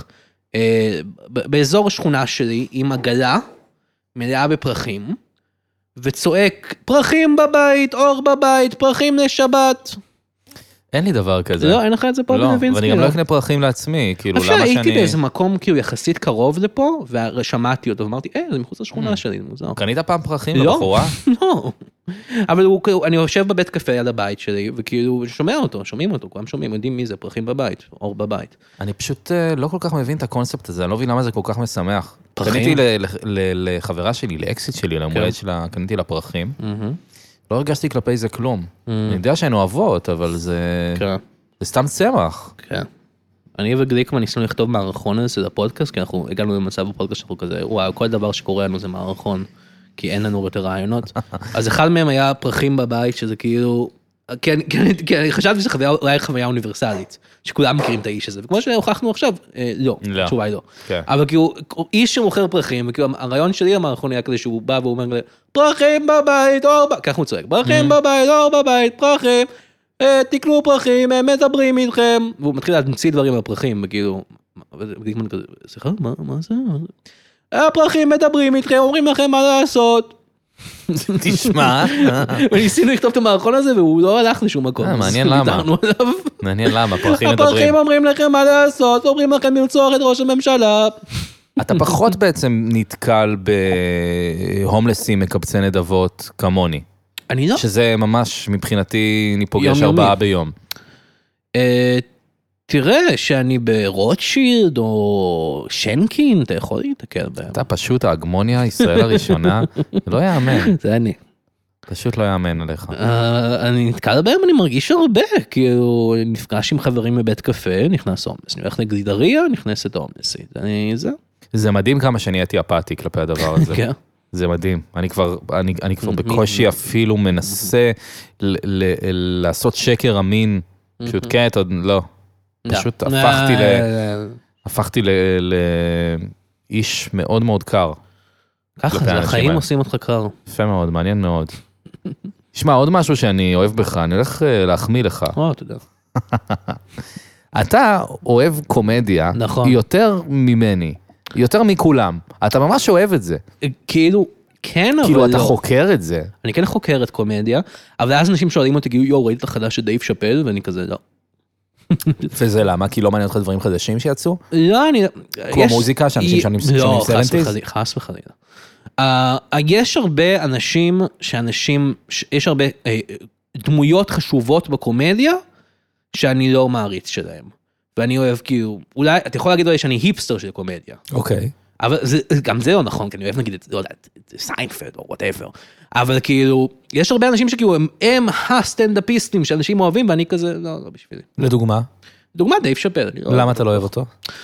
באזור השכונה שלי עם עגלה מלאה בפרחים, וצועק, פרחים בבית, אור בבית, פרחים לשבת. אין לי דבר כזה. לא, אין לך את זה פה בלווינסקי. לא, ואני גם לא אקנה פרחים לעצמי, כאילו, למה שאני... הייתי באיזה מקום כאילו יחסית קרוב לפה, ושמעתי אותו, ואמרתי, אה, זה מחוץ לשכונה שלי, מוזר. קנית פעם פרחים לבחורה? לא, אבל אני יושב בבית קפה על הבית שלי, וכאילו שומע אותו, שומעים אותו, כולם שומעים, יודעים מי זה, פרחים בבית, אור בבית. אני פשוט לא כל כך מבין את הקונספט הזה, אני לא מבין למה זה כל כך משמח. פרחים? קניתי לחברה שלי, לאקסיט שלי, למולד שלה, קניתי לה פרחים. לא הרגשתי כלפי זה כלום. אני יודע שהן אוהבות, אבל זה... זה סתם צמח. כן. אני וגליקמן ניסינו לכתוב מערכון הזה לפודקאסט, כי אנחנו הגענו למצב בפודקאסט שאנחנו כזה, וואו, כל דבר שקורה לנו זה מערכון, כי אין לנו יותר רעיונות. אז אחד מהם היה פרחים בבית, שזה כאילו... כי אני חשבתי שזה אולי חוויה אוניברסלית, שכולם מכירים את האיש הזה, וכמו שהוכחנו עכשיו, לא, תשובה היא לא. אבל כאילו, איש שמוכר פרחים, וכאילו הרעיון שלי למערכון היה כזה שהוא בא ואומר, פרחים בבית, אור בבית, כך הוא צועק, פרחים בבית, אור בבית, פרחים, תקנו פרחים, הם מדברים איתכם, והוא מתחיל להמציא דברים על פרחים, וכאילו, סליחה, מה זה? הפרחים מדברים איתכם, אומרים לכם מה לעשות. תשמע. וניסינו לכתוב את המערכון הזה, והוא לא הלך לשום מקום. מעניין למה. מעניין למה, הפרחים מדברים. הפרחים אומרים לכם מה לעשות, אומרים לכם לרצוח את ראש הממשלה. אתה פחות בעצם נתקל בהומלסים מקבצי נדבות כמוני. אני לא. שזה ממש, מבחינתי, אני פוגש ארבעה ביום. תראה, שאני ברוטשילד או שנקין, אתה יכול להתקל בהם. אתה פשוט ההגמוניה, ישראל הראשונה, לא יאמן. זה אני. פשוט לא יאמן עליך. אני נתקל בהם, אני מרגיש הרבה, כאילו, נפגש עם חברים בבית קפה, נכנס הומלס, אני הולך לגלידריה, נכנסת הומלסית, אני זה. זה מדהים כמה שאני הייתי אפאתי כלפי הדבר הזה. כן. זה מדהים, אני כבר, אני, אני כבר בקושי אפילו מנסה לעשות שקר אמין, פשוט כן, עוד לא. פשוט הפכתי ל... הפכתי לאיש מאוד מאוד קר. ככה, זה החיים עושים אותך קר. יפה מאוד, מעניין מאוד. תשמע, עוד משהו שאני אוהב בך, אני הולך להחמיא לך. או, תודה. אתה אוהב קומדיה יותר ממני, יותר מכולם. אתה ממש אוהב את זה. כאילו, כן, אבל לא. כאילו, אתה חוקר את זה. אני כן חוקר את קומדיה, אבל אז אנשים שואלים אותי, יו, ראית את החדש של דייב שאפל, ואני כזה, לא. וזה למה? כי לא מעניין אותך דברים חדשים שיצאו? לא, אני... כמו מוזיקה, שאנשים שונים שבעים שבעים? לא, חס וחלילה. יש הרבה אנשים, שאנשים, יש הרבה דמויות חשובות בקומדיה, שאני לא מעריץ שלהם. ואני אוהב כאילו, אולי, אתה יכול להגיד אולי שאני היפסטר של קומדיה. אוקיי. אבל גם זה לא נכון, כי אני אוהב נגיד, לא יודע, סיינפלד או whatever. אבל כאילו, יש הרבה אנשים שכאילו, הם, הם הסטנדאפיסטים שאנשים אוהבים, ואני כזה, לא, לא בשבילי. לדוגמה? דוגמה, דייב שאפל. למה אתה לא אוהב אותו?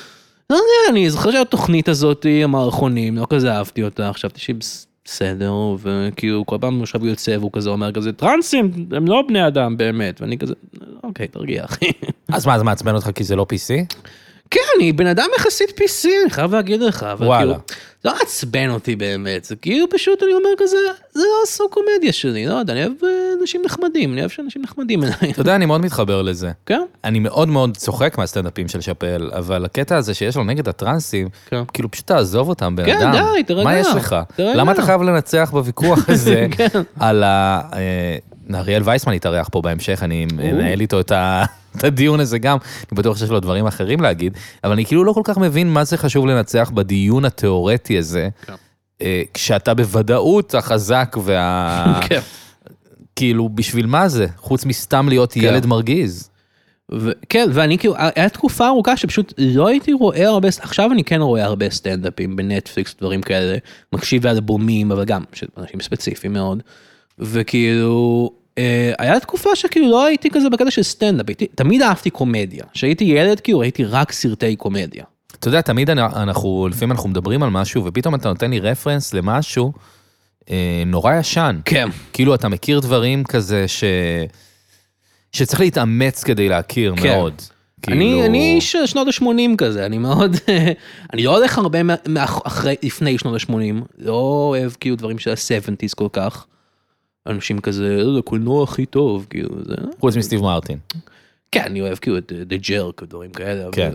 לא יודע, אני זוכר שהתוכנית הזאת, המערכונים, לא כזה אהבתי אותה, חשבתי שהיא בסדר, וכאילו כל פעם עכשיו הוא יוצא והוא כזה אומר כזה, טרנסים, הם לא בני אדם באמת, ואני כזה, אוקיי, תרגיע אחי. אז מה, זה מעצבן אותך כי זה לא פי סי? כן, אני בן אדם יחסית פי סי, אני חייב להגיד לך, אבל וואלה. כאילו, זה לא עצבן אותי באמת, זה כאילו פשוט אני אומר כזה, זה לא הסוג קומדיה שלי, לא יודע, אני אוהב אנשים נחמדים, אני אוהב שאנשים נחמדים אליי. אתה יודע, אני מאוד מתחבר לזה. כן? אני מאוד מאוד צוחק מהסטנדאפים של שאפל, אבל הקטע הזה שיש לו נגד הטרנסים, כן. כאילו פשוט תעזוב אותם, בן כן, אדם. די, תרגע. מה יש לך? תרגע. למה אתה חייב לנצח בוויכוח הזה כן. על ה... אה, אריאל וייסמן יתארח פה בהמשך, אני אנהל איתו את ה... את הדיון הזה גם, אני בטוח שיש לו דברים אחרים להגיד, אבל אני כאילו לא כל כך מבין מה זה חשוב לנצח בדיון התיאורטי הזה, כשאתה בוודאות החזק וה... כאילו, בשביל מה זה? חוץ מסתם להיות ילד מרגיז. כן, ואני כאילו, היה תקופה ארוכה שפשוט לא הייתי רואה הרבה, עכשיו אני כן רואה הרבה סטנדאפים בנטפליקס, דברים כאלה, מקשיב לאלבומים, אבל גם של אנשים ספציפיים מאוד, וכאילו... היה תקופה שכאילו לא הייתי כזה בקטע של סטנדאפ, תמיד אהבתי קומדיה, שהייתי ילד כאילו ראיתי רק סרטי קומדיה. אתה יודע, תמיד אנחנו, לפעמים אנחנו מדברים על משהו, ופתאום אתה נותן לי רפרנס למשהו נורא ישן. כן. כאילו אתה מכיר דברים כזה ש... שצריך להתאמץ כדי להכיר מאוד. אני אני איש שנות ה-שמונים כזה, אני מאוד, אני לא הולך הרבה אחרי, לפני שנות ה-שמונים, לא אוהב כאילו דברים של ה-שבעים כל כך. אנשים כזה, זה הקולנוע הכי טוב, כאילו, זה... חוץ מסטיב מרטין. כן, אני אוהב כאילו את The Jerk, דברים כאלה. כן.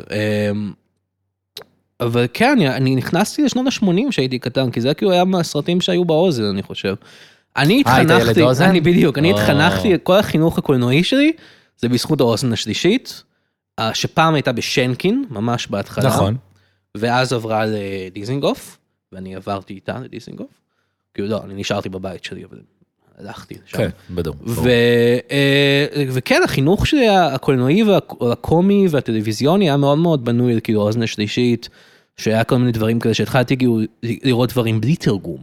אבל כן, אני נכנסתי לשנות ה-שמונים שהייתי קטן, כי זה כאילו היה מהסרטים שהיו באוזן, אני חושב. אני התחנכתי, אני בדיוק, אני התחנכתי, כל החינוך הקולנועי שלי, זה בזכות האוזן השלישית, שפעם הייתה בשנקין, ממש בהתחלה. נכון. ואז עברה לדיזינגוף, ואני עברתי איתה לדיזינגוף. כאילו לא, אני נשארתי בבית שלי, אבל... הלכתי לשם. כן, בדוק. וכן, החינוך שלי, הקולנועי והקומי והטלוויזיוני היה מאוד מאוד בנוי על כאילו האוזן השלישית, שהיה כל מיני דברים כזה שהתחלתי כאילו לראות דברים בלי תרגום.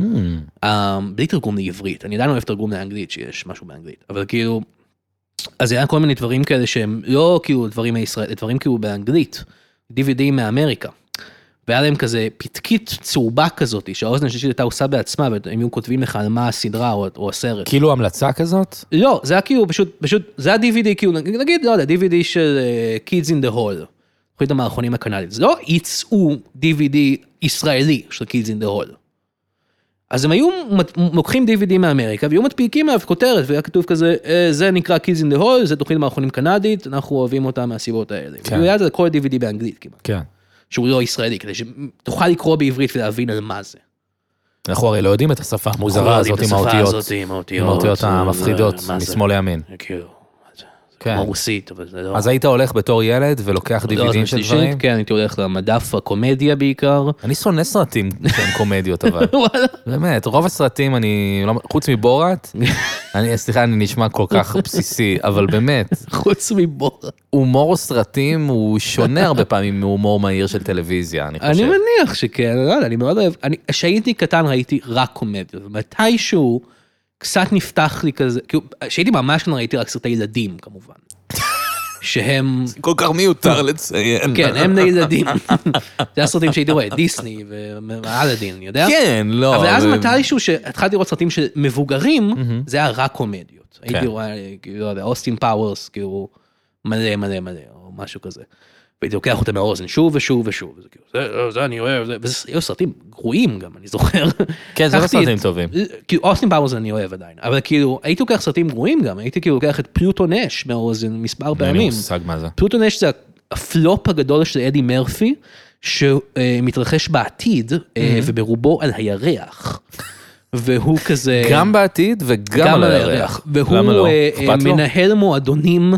בלי תרגום לעברית. אני עדיין אוהב תרגום לאנגלית, שיש משהו באנגלית. אבל כאילו, אז היה כל מיני דברים כאלה שהם לא כאילו דברים מישראל, דברים כאילו באנגלית, די וי די מאמריקה. והיה להם כזה פתקית צהובה כזאת, שהאוזן השלישית הייתה עושה בעצמה, והם היו כותבים לך על מה הסדרה או, או הסרט. כאילו המלצה כזאת? לא, זה היה כאילו פשוט, פשוט, זה היה די וי די, כאילו, נגיד, לא יודע, די וי די של uh, Kids in the Hall, חוץ המערכונים הקנדיים, זה לא יצאו די וי די ישראלי של Kids in the Hall. אז הם היו לוקחים די וי די מאמריקה, והיו מדפיקים עליו כותרת, והיה כתוב כזה, זה נקרא Kids in the Hall, זה תוכנית מערכונים קנדית, אנחנו אוהבים אותה מהסיבות האלה. כן. והיה זה כל די וי די באנגלית כמעט. כן. שהוא לא ישראלי, כדי שתוכל לקרוא בעברית ולהבין על מה זה. אנחנו הרי לא יודעים את השפה המוזרה הזאת עם האותיות. עם האותיות המפחידות, משמאל לימין. כאילו, כמו רוסית, אבל זה לא... אז היית הולך בתור ילד ולוקח דיווידים של דברים? כן, הייתי הולך למדף הקומדיה בעיקר. אני שונא סרטים שהם קומדיות, אבל. באמת, רוב הסרטים אני, חוץ מבורת, סליחה, אני נשמע כל כך בסיסי, אבל באמת. חוץ מבורת. הומור סרטים הוא שונה הרבה פעמים מהומור מהיר של טלוויזיה, אני חושב. אני מניח שכן, לא יודע, אני מאוד אוהב. כשהייתי קטן ראיתי רק קומדיות, ומתישהו קצת נפתח לי כזה, כאילו, כשהייתי ממש קטן ראיתי רק סרטי ילדים, כמובן. שהם... כל כך מיותר לציין. כן, הם לילדים. זה הסרטים שהייתי רואה, דיסני ואלאדין, אני יודע? כן, לא. אבל אז מתישהו שהתחלתי לראות סרטים של מבוגרים, זה היה רק קומדיות. הייתי רואה, כאילו, לא יודע, אוסטין פאוורס, כאילו, מלא מלא מלא, או משהו כזה. והייתי לוקח אותם מהאוזן שוב ושוב ושוב, וזה כאילו, זה אני אוהב, וזה היו סרטים גרועים גם, אני זוכר. כן, זה לא סרטים טובים. כאילו, אוסטין פאוורס אני אוהב עדיין, אבל כאילו, הייתי לוקח סרטים גרועים גם, הייתי כאילו לוקח את פלוטו נש מהאוזן מספר פעמים. אין לי מושג מה זה. פלוטו נש זה הפלופ הגדול של אדי מרפי, שמתרחש בעתיד, וברובו על הירח. והוא כזה... גם בעתיד וגם על הירח. והוא מנהל מועדונים...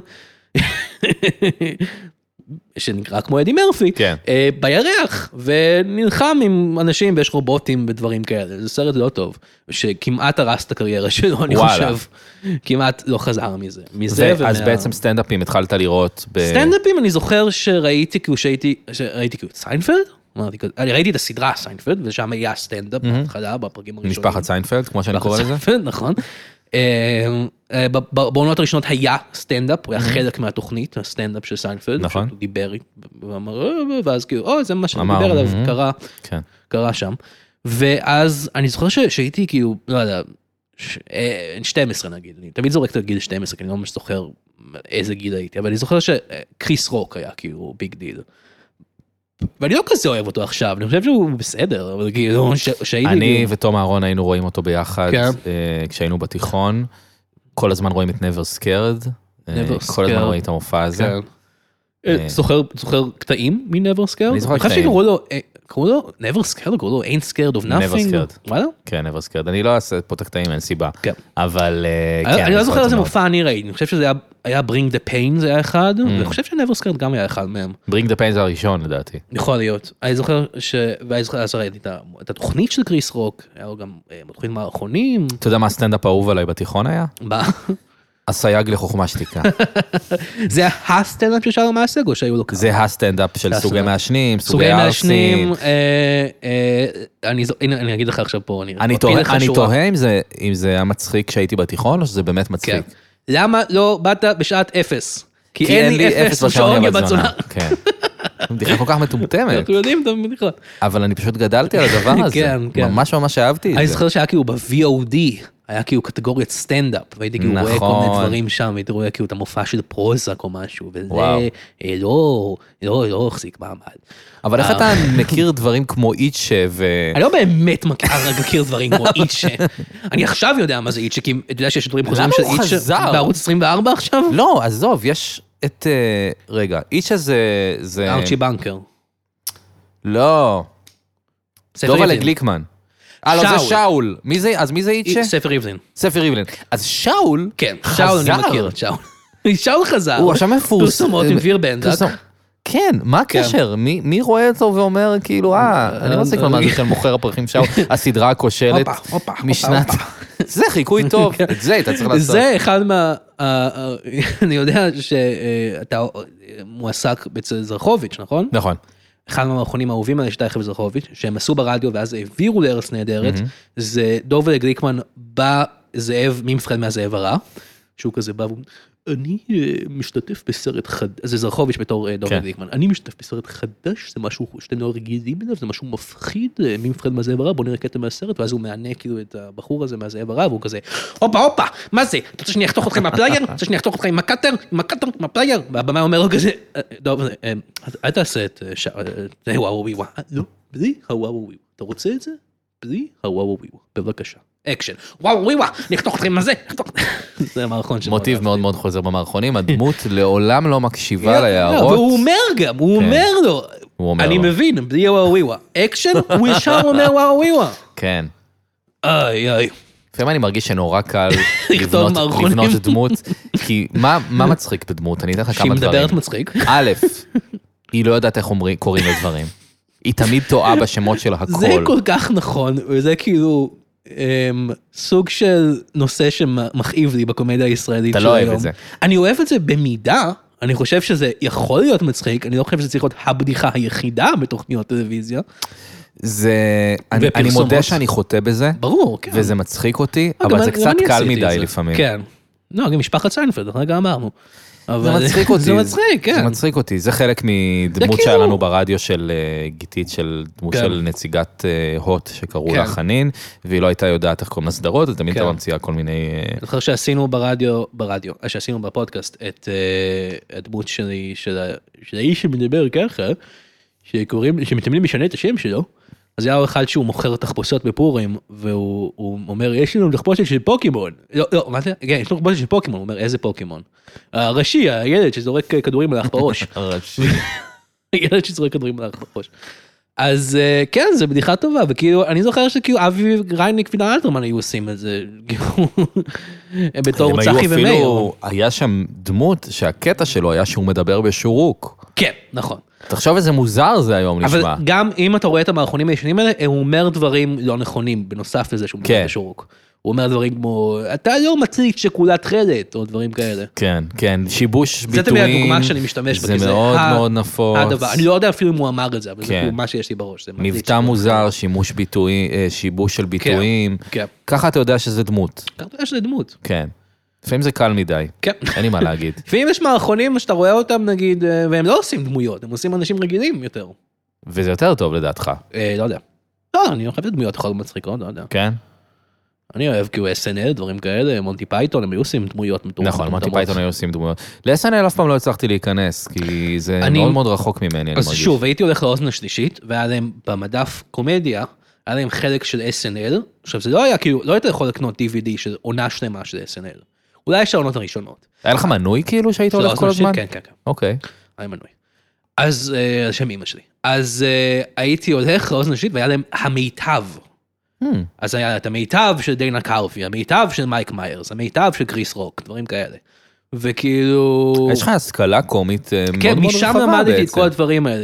שנקרא כמו אדי מרפי, כן. בירח, ונלחם עם אנשים ויש רובוטים ודברים כאלה. זה סרט לא טוב, שכמעט הרס את הקריירה שלו, אני חושב. כמעט לא חזר מזה. מזה ומה... אז בעצם סטנדאפים התחלת לראות ב... סטנדאפים אני זוכר שראיתי כאילו שהייתי, שראיתי כאילו את סיינפלד, אני ראיתי את הסדרה סיינפלד, ושם היה סטנדאפ בהתחלה, בפרקים הראשונים. משפחת סיינפלד, כמו שאני קורא לזה. נכון. בעונות הראשונות היה סטנדאפ, הוא היה חלק מהתוכנית, הסטנדאפ של סיינפלד, נכון. הוא דיבר, ואז כאילו, או, זה מה שאני דיבר עליו, קרה, קרה שם. ואז אני זוכר שהייתי כאילו, לא יודע, שתים עשרה נגיד, אני תמיד זורק את הגיל שתים עשרה, כי אני לא ממש זוכר איזה גיל הייתי, אבל אני זוכר שקריס רוק היה כאילו ביג דיל. ואני לא כזה אוהב אותו עכשיו, אני חושב שהוא בסדר, אבל כאילו, שהייתי... אני ותום אהרון היינו רואים אותו ביחד, כשהיינו בתיכון, כל הזמן רואים את Never Scared, כל הזמן רואים את המופע הזה. זוכר קטעים מ-Never Scared? אני זוכר קטעים. קראו לו Never Scared, קראו לו Ain't Scared of Nothing? Never Scared. וואלה? כן, Never Scared. אני לא אעשה פה את הקטעים, אין סיבה. כן. אבל... אני לא זוכר איזה מופע אני ראיתי, אני חושב שזה היה Bring the Pain, זה היה אחד, ואני חושב ש-Never Scared גם היה אחד מהם. Bring the Pain זה הראשון, לדעתי. יכול להיות. אני זוכר ש... ואני זוכר, אז ראיתי את התוכנית של קריס רוק, היה לו גם תוכנית מערכונים. אתה יודע מה הסטנדאפ האהוב עליי בתיכון היה? מה? הסייג לחוכמה שתיקה. זה הסטנדאפ של שלום אסג או שהיו לו כמה? זה הסטנדאפ של סוגי מעשנים, סוגי סוגי ערסים. מעשנים, אני אגיד לך עכשיו פה, אני תוהה אם זה היה מצחיק כשהייתי בתיכון, או שזה באמת מצחיק. למה לא באת בשעת אפס? כי אין לי אפס בשעון יבצונה. כן. בדיחה כל כך מטומטמת. אנחנו יודעים את הבדיחות. אבל אני פשוט גדלתי על הדבר הזה. ממש ממש אהבתי את זה. אני זוכר שהיה כאילו ב-וי או די, היה כאילו קטגוריית סטנדאפ, והייתי כאילו רואה כל מיני דברים שם, והייתי רואה כאילו את המופע של פרוזק או משהו, וזה לא, לא, לא החזיק מעמד. אבל איך אתה מכיר דברים כמו איצ'ה ו... אני לא באמת מכיר דברים כמו איצ'ה. אני עכשיו יודע מה זה איצ'ה, כי אתה יודע שיש דברים חוזרים של איצ'ה בערוץ עשרים וארבע עכשיו? לא, עזוב, יש את... רגע, איצ'ה זה... ארצ'י בנקר. לא. דובלה גליקמן. אה, לא, זה שאול. מי זה, אז מי זה איצ'ה? ספר ריבלין. ספר ריבלין. אז שאול כן, שאול אני מכיר את שאול. שאול חזר. הוא עכשיו מפורס. פרסומות עם ויר בנדק. כן, מה הקשר? מי רואה אותו ואומר, כאילו, אה, אני לא מסתכל מה זה של מוכר הפרחים שאול, הסדרה הכושלת משנת... זה חיקוי טוב, את זה אתה צריך לעשות. זה אחד מה... אני יודע שאתה מועסק אצל זרחוביץ', נכון? נכון. אחד מהמכונים האהובים על שטייכב זרחוביץ', שהם עשו ברדיו ואז העבירו לארץ נהדרת, זה דובל גליקמן בזאב, מי מפחד מהזאב הרע, שהוא כזה בא, אני משתתף בסרט חדש, זה זרחוביץ' בתור דובל גליקמן, אני משתתף בסרט חדש, זה משהו שאתם לא רגילים אליו, זה משהו מפחיד, מי מפחד מהזאב הרע, בוא נראה קטע מהסרט, ואז הוא מענה כאילו את הבחור הזה מהזאב הרע, והוא כזה, הופה הופה, מה זה? אתה רוצה שאני אחתוך אתכם מהפלייר? אתה רוצה שאני אחתוך אתכם עם הקאטר? עם הקאטר? עם הפלייר? והבמה אומר לו כזה, טוב, אל תעשה את זה, וואו וואו וואו, לא, בלי הוואו וואו, אתה רוצה את זה? בלי הוואו וואו, בבקשה. אקשן, וואו וואו וואו, נחתוך אתכם מה זה? זה המערכון שלו. מוטיב מאוד מאוד חוזר במערכונים, הדמות לעולם לא מקשיבה ליערות. והוא אומר גם, הוא אומר לו, אני מבין, בלי וואו וואו, אקשן, הוא ישר אומר וואו וואו. כן. איי איי. לפעמים אני מרגיש שנורא קל לבנות דמות, כי מה מצחיק בדמות? אני אתן לך כמה דברים. שהיא מדברת מצחיק. א', היא לא יודעת איך קוראים לדברים. היא תמיד טועה בשמות של הכל. זה כל כך נכון, וזה כאילו סוג של נושא שמכאיב לי בקומדיה הישראלית. אתה לא אוהב את זה. אני אוהב את זה במידה, אני חושב שזה יכול להיות מצחיק, אני לא חושב שזה צריך להיות הבדיחה היחידה בתוכניות טלוויזיה. זה, אני, אני מודה שאני חוטא בזה. ברור, כן. וזה מצחיק אותי, אבל זה קצת קל מדי לפעמים. כן. לא, גם משפחת סיינפלד, רגע אמרנו. זה מצחיק אותי. זה מצחיק, כן. זה מצחיק אותי. זה חלק מדמות שהיה לנו ברדיו של גיתית, של דמות של נציגת הוט שקראו לה חנין, והיא לא הייתה יודעת איך קוראים לסדרות, אז תמיד אתה ממציאה כל מיני... אני חושב שעשינו ברדיו, ברדיו, שעשינו בפודקאסט את הדמות שלי, של האיש שמדבר ככה, שקוראים, שמתאמנים משנה את השם שלו, אז היה אחד שהוא מוכר תחפושות בפורים, והוא אומר, יש לנו תחפושת של פוקימון. לא, לא, מה זה? כן, יש לנו תחפושת של פוקימון. הוא אומר, איזה פוקימון? הראשי, הילד שזורק כדורים עליך בראש. הראשי. הילד שזורק כדורים עליך בראש. אז כן, זה בדיחה טובה, וכאילו, אני זוכר שכאילו אבי רייניק וינה אלתרמן היו עושים את זה, בתור צחי ומאיר. היה שם דמות שהקטע שלו היה שהוא מדבר בשורוק. כן, נכון. תחשוב איזה מוזר זה היום נשמע. אבל גם אם אתה רואה את המערכונים הישנים האלה, הוא אומר דברים לא נכונים, בנוסף לזה שהוא מדבר בשורוק. הוא אומר דברים כמו, אתה לא מצליק שכולה תכלת, או דברים כאלה. כן, כן, שיבוש ביטויים. זה תמיד הדוגמה שאני משתמש בה. זה מאוד מאוד נפוץ. אני לא יודע אפילו אם הוא אמר את זה, אבל זה מה שיש לי בראש. מבטא מוזר, שימוש ביטוי, שיבוש של ביטויים. ככה אתה יודע שזה דמות. ככה אתה יודע שזה דמות. כן. לפעמים זה קל מדי. כן. אין לי מה להגיד. לפעמים יש מערכונים שאתה רואה אותם נגיד, והם לא עושים דמויות, הם עושים אנשים רגילים יותר. וזה יותר טוב לדעתך. לא יודע. לא, אני אוהב את דמויות יכול מצחיקות, לא יודע. כן? אני אוהב כאילו אס אן אל, דברים כאלה, מונטי פייתון, הם היו עושים דמויות מטורפות. נכון, מונטי פייתון היו עושים דמויות. ל-אס אן אל אף פעם לא הצלחתי להיכנס, כי זה מאוד מאוד רחוק ממני, אני מרגיש. אז שוב, הייתי הולך לאוזן השלישית, והיה להם במדף קומדיה, היה להם חלק של אס אן אל, עכשיו זה לא היה כאילו, לא היית יכול לקנות די וי די של עונה שלמה של אס אן אל. אולי יש העונות הראשונות. היה לך מנוי כאילו שהיית הולך כל הזמן? כן, כן, כן. אוקיי. היה מנוי. אז, שם אמא שלי. אז הייתי הולך לאוזן השלישית, והיה להם המיטב. אז היה את המיטב של דיינה קרפי, המיטב של מייק מיירס, המיטב של קריס רוק, דברים כאלה. וכאילו... יש לך השכלה קומית מאוד מאוד כן, רחבה משם בעצם. למדתי את כל הדברים האלה.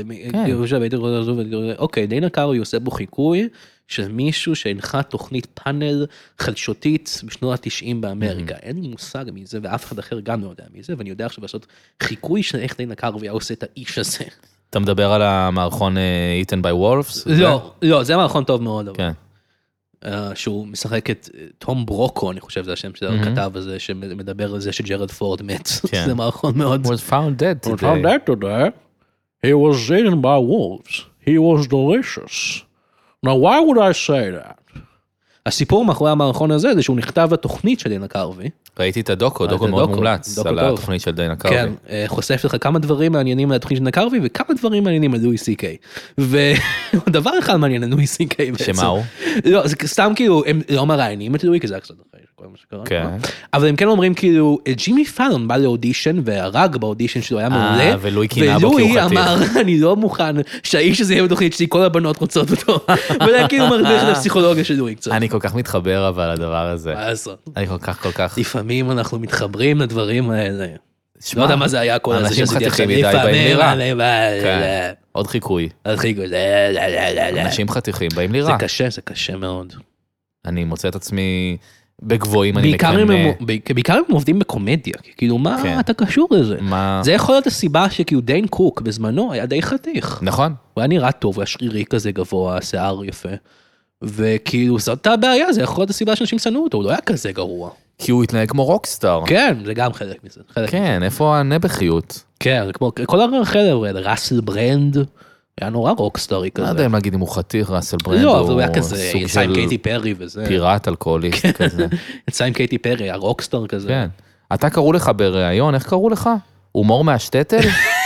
אוקיי, דיינה קרפי עושה בו חיקוי של מישהו שהנחה תוכנית פאנל חדשותית בשנות ה-תשעים באמריקה. אין לי מושג מזה, ואף אחד אחר גם לא יודע מזה, ואני יודע עכשיו לעשות חיקוי של איך דיינה קרפי היה עושה את האיש הזה. אתה מדבר על המערכון Eaten by Wolves? לא, לא, זה מערכון טוב מאוד. כן. שהוא משחק את תום ברוקו, אני חושב זה השם של הכתב הזה, שמדבר על זה שג'רד פורד מת. זה מערכון מאוד... was found dead today. found dead today. He was eaten by wolves. He was delicious. Now why would I say that? הסיפור מאחורי המערכון הזה, זה שהוא נכתב לתוכנית של דיינה קרפי. ראיתי את הדוקו, דוקו מאוד מומלץ על התוכנית של דיינה קרפי. כן, חושף לך כמה דברים מעניינים על התוכנית של דיינה קרפי, וכמה דברים מעניינים על לואי סי קיי. ודבר אחד מעניין על לואי סי קיי בעצם. שמה הוא? לא, זה סתם כאילו, הם לא מראיינים את לואי, כי זה היה קצת אחרי כל מה שקרה. כן. אבל הם כן אומרים כאילו, ג'ימי פאלון בא לאודישן, והרג באודישן שלו היה מעולה. ולואי קינה בו כי הוא חתיך. ולואי אמר, אני לא מוכן שהאיש הזה יהיה בתוכנית שלי, כל הבנות רוצות אותו. וזה כאילו מרגיש את הפסיכולוגיה של לואי קצת. אני כל כך מתחבר אבל לדבר הזה. אני כל כך כל כך. לפעמים אנחנו מתחברים לדברים האלה. לא יודע מה זה היה כל הזה אנשים חתיכים מדי באים לירה. עוד חיקוי. עוד חיקוי. אנשים חתיכים באים לירה. זה קשה, זה קשה מאוד. אני מוצא את עצמי בגבוהים, אני מקנא. מקנא. בעיקר הם עובדים בקומדיה, כאילו מה אתה קשור לזה? זה יכול להיות הסיבה שכאילו דיין קוק בזמנו היה די חתיך. נכון. הוא היה נראה טוב, הוא היה שרירי כזה גבוה, שיער יפה. וכאילו זאת הבעיה, זה יכול להיות הסיבה שאנשים שנאו אותו, הוא לא היה כזה גרוע. כי הוא התנהג כמו רוקסטאר. כן, זה גם חלק מזה. כן, איפה הנבחיות? כן, זה כמו כל החלק, ראסל ברנד, היה נורא רוקסטארי כזה. לא יודע אם להגיד אם הוא חתיך, ראסל ברנד, לא, אבל הוא היה כזה, יצא עם קייטי פרי וזה. פיראט אלכוהוליסט כזה. יצא עם קייטי פרי, הרוקסטאר כזה. כן. אתה קראו לך בראיון, איך קראו לך? הומור מהשטטל?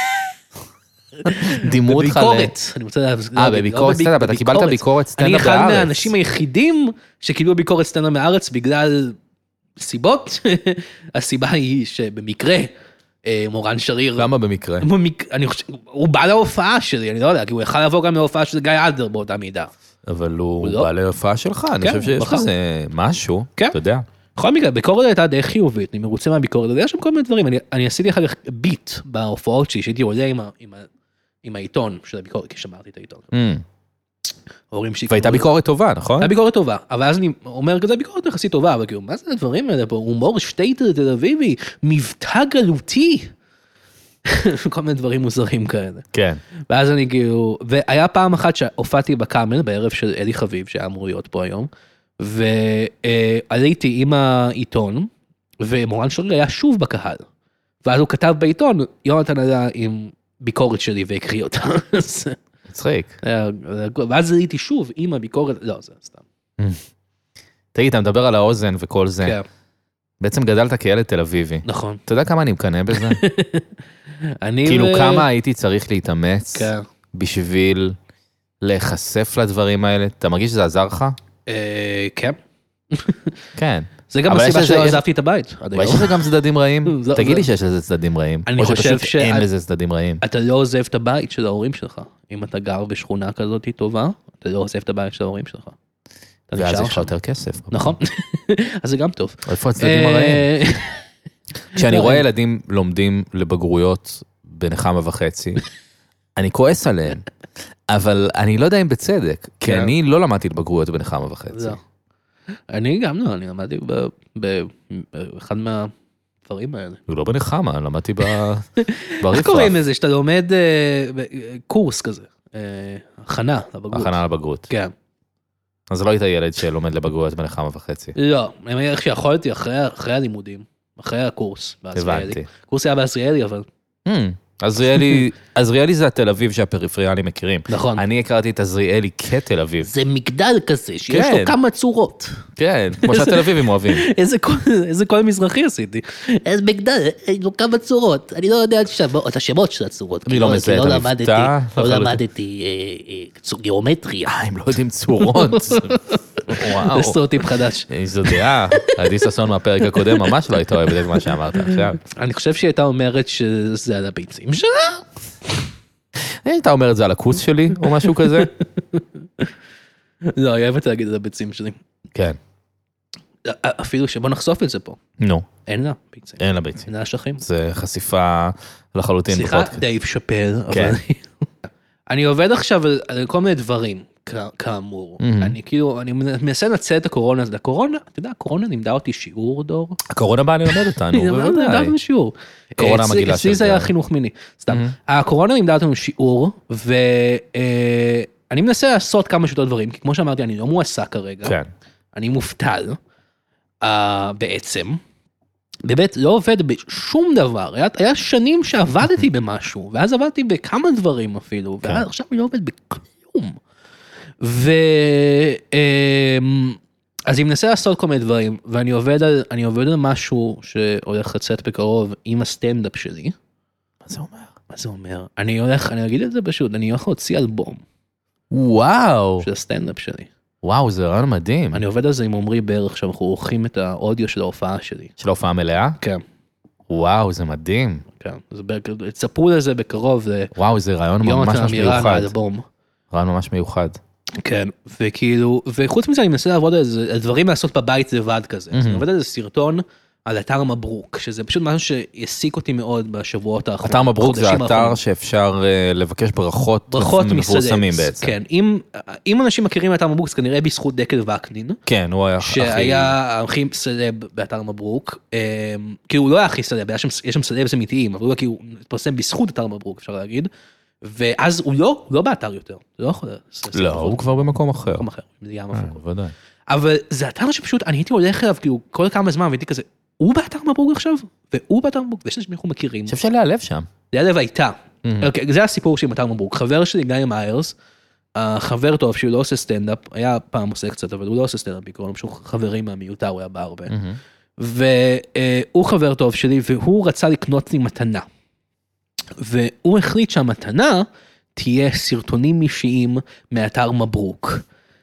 דימו אותך ל... בביקורת. אני רוצה להביא... אה, בביקורת סטנדאפ, אתה קיבלת ביקורת סטנדאפ בארץ. אני אחד מהאנשים היחידים שקיבלו ביקורת סטנדאפ בארץ בגלל סיבות. הסיבה היא שבמקרה מורן שריר... למה במקרה? הוא בא להופעה שלי, אני לא יודע, כי הוא יכל לבוא גם להופעה של גיא אדלר באותה מידה. אבל הוא בא להופעה שלך, אני חושב שיש לזה משהו, אתה יודע. בכל מקרה, ביקורת הייתה די חיובית, אני מרוצה מהביקורת, יש שם כל מיני דברים, אני עשיתי אחר כך ביט בהופעות שלי, שהייתי עולה עם העיתון של הביקורת, כי שמרתי את העיתון. והייתה ביקורת טובה, נכון? הייתה ביקורת טובה, אבל אז אני אומר כזה, ביקורת יחסית טובה, אבל כאילו, מה זה הדברים האלה פה? הומור שטייטל תל אביבי, מבטא גלותי, כל מיני דברים מוזרים כאלה. כן. ואז אני כאילו, והיה פעם אחת שהופעתי בקאמל, בערב של אלי חביב, שהיה אמור להיות פה היום, ועליתי עם העיתון, ומורן שריר היה שוב בקהל, ואז הוא כתב בעיתון, יונתן עלה עם ביקורת שלי והקריא אותה. מצחיק. ואז עליתי שוב עם הביקורת, לא, זה סתם. תגיד, אתה מדבר על האוזן וכל זה. כן. בעצם גדלת כילד תל אביבי. נכון. אתה יודע כמה אני מקנא בזה? אני... כאילו כמה הייתי צריך להתאמץ בשביל להיחשף לדברים האלה. אתה מרגיש שזה עזר לך? כן. כן. זה גם הסיבה שלא עזבתי את הבית. יש לזה גם צדדים רעים? תגיד לי שיש לזה צדדים רעים. אני חושב שאין לזה צדדים רעים. אתה לא עוזב את הבית של ההורים שלך. אם אתה גר בשכונה כזאת טובה, אתה לא עוזב את הבית של ההורים שלך. ואז יש לך יותר כסף. נכון. אז זה גם טוב. איפה הצדדים הרעים? כשאני רואה ילדים לומדים לבגרויות בנחמה וחצי, אני כועס עליהם. אבל אני לא יודע אם בצדק, כי אני לא למדתי לבגרויות בנחמה וחצי. אני גם לא, אני למדתי באחד מהדברים האלה. הוא לא בנחמה, למדתי בריפרף. איך קוראים לזה, שאתה לומד קורס כזה, הכנה לבגרות. הכנה לבגרות. כן. אז לא היית ילד שלומד לבגרות בנחמה וחצי. לא, אני אומר איך שיכולתי אחרי הלימודים, אחרי הקורס. הבנתי. הקורס היה בעזריאלי, אבל... עזריאלי, עזריאלי זה התל אביב שהפריפריאלים מכירים. נכון. אני הכרתי את עזריאלי כתל אביב. זה מגדל כזה, שיש לו כמה צורות. כן, כמו שהתל אביבים אוהבים. איזה קול מזרחי עשיתי. איזה מגדל, יש לו כמה צורות. אני לא יודע את השמות של הצורות. אני לא מזהה את המבטא. לא למדתי גיאומטריה. אה, הם לא יודעים צורות. וואו. זה סטריאוטיפ חדש. איזו דעה. עדי ששון מהפרק הקודם ממש לא הייתה אוהבת את מה שאמרת עכשיו. אני חושב שהיא הייתה אומרת שזה על הביצים שלה. הייתה אומרת זה על הכוס שלי או משהו כזה? לא, היא אוהבת להגיד על הביצים שלי. כן. אפילו שבוא נחשוף את זה פה. נו. אין לה ביצים. אין לה ביצים. אין לה אשכים. זה חשיפה לחלוטין. סליחה, דייב שאפל. אני עובד עכשיו על כל מיני דברים. כאמור, אני כאילו, אני מנסה לנצל את הקורונה, אז הקורונה, אתה יודע, הקורונה לימדה אותי שיעור, דור. הקורונה באה ללמד אותנו, בוודאי. לימדה אותנו שיעור. קורונה מגעילה של אצלי זה היה חינוך מיני, סתם. הקורונה לימדה אותנו שיעור, ואני מנסה לעשות כמה שיותר דברים, כי כמו שאמרתי, אני לא מועסק כרגע, אני מובטל, בעצם, באמת לא עובד בשום דבר, היה שנים שעבדתי במשהו, ואז עבדתי בכמה דברים אפילו, ועכשיו אני לא עובד בכלום. ו... אז אני מנסה לעשות כל מיני דברים, ואני עובד על, אני עובד על משהו שהולך לצאת בקרוב עם הסטנדאפ שלי. מה זה אומר? מה זה אומר? אני הולך, אני אגיד את זה פשוט, אני הולך להוציא אלבום. וואו. של הסטנדאפ שלי. וואו, זה רעיון מדהים. אני עובד על זה עם עמרי בערך, שאנחנו עורכים את האודיו של ההופעה שלי. של ההופעה מלאה? כן. וואו, זה מדהים. כן, תספרו לזה בקרוב. וואו, זה רעיון ממש ממש מיוחד. רעיון ממש מיוחד. כן, וכאילו, וחוץ מזה אני מנסה לעבוד על זה, על דברים לעשות בבית לבד כזה. אז אני עובד על זה סרטון על אתר מברוק, שזה פשוט משהו שיסיק אותי מאוד בשבועות האחרונים. אתר מברוק זה אתר שאפשר לבקש ברכות מפורסמים בעצם. כן, אם אנשים מכירים אתר מברוק, זה כנראה בזכות דקל וקנין. כן, הוא היה הכי... שהיה הכי סלב באתר מברוק. כאילו הוא לא היה הכי סלב, יש שם סלבs אמיתיים, אבל הוא כאילו התפרסם בזכות אתר מברוק, אפשר להגיד. ואז הוא לא, הוא לא באתר יותר, הוא לא יכול... לא, הוא כבר במקום אחר. במקום אחר, זה ים אפילו. בוודאי. אבל זה אתר שפשוט, אני הייתי הולך אליו, כאילו, כל כמה זמן, והייתי כזה, הוא באתר מברוק עכשיו? והוא באתר מברוק, ויש אנשים שאנחנו מכירים. אני חושב שאלה הלב שם. זה הלב הייתה. זה הסיפור שלי עם אתר מברוק. חבר שלי, גיא מיירס, חבר טוב שהוא לא עושה סטנדאפ, היה פעם עושה קצת, אבל הוא לא עושה סטנדאפ, בעיקרון, פשוט חברים מהמיותר, הוא היה בא הרבה. והוא חבר טוב שלי, והוא רצה לקנות לי מתנה. והוא החליט שהמתנה תהיה סרטונים אישיים מאתר מברוק.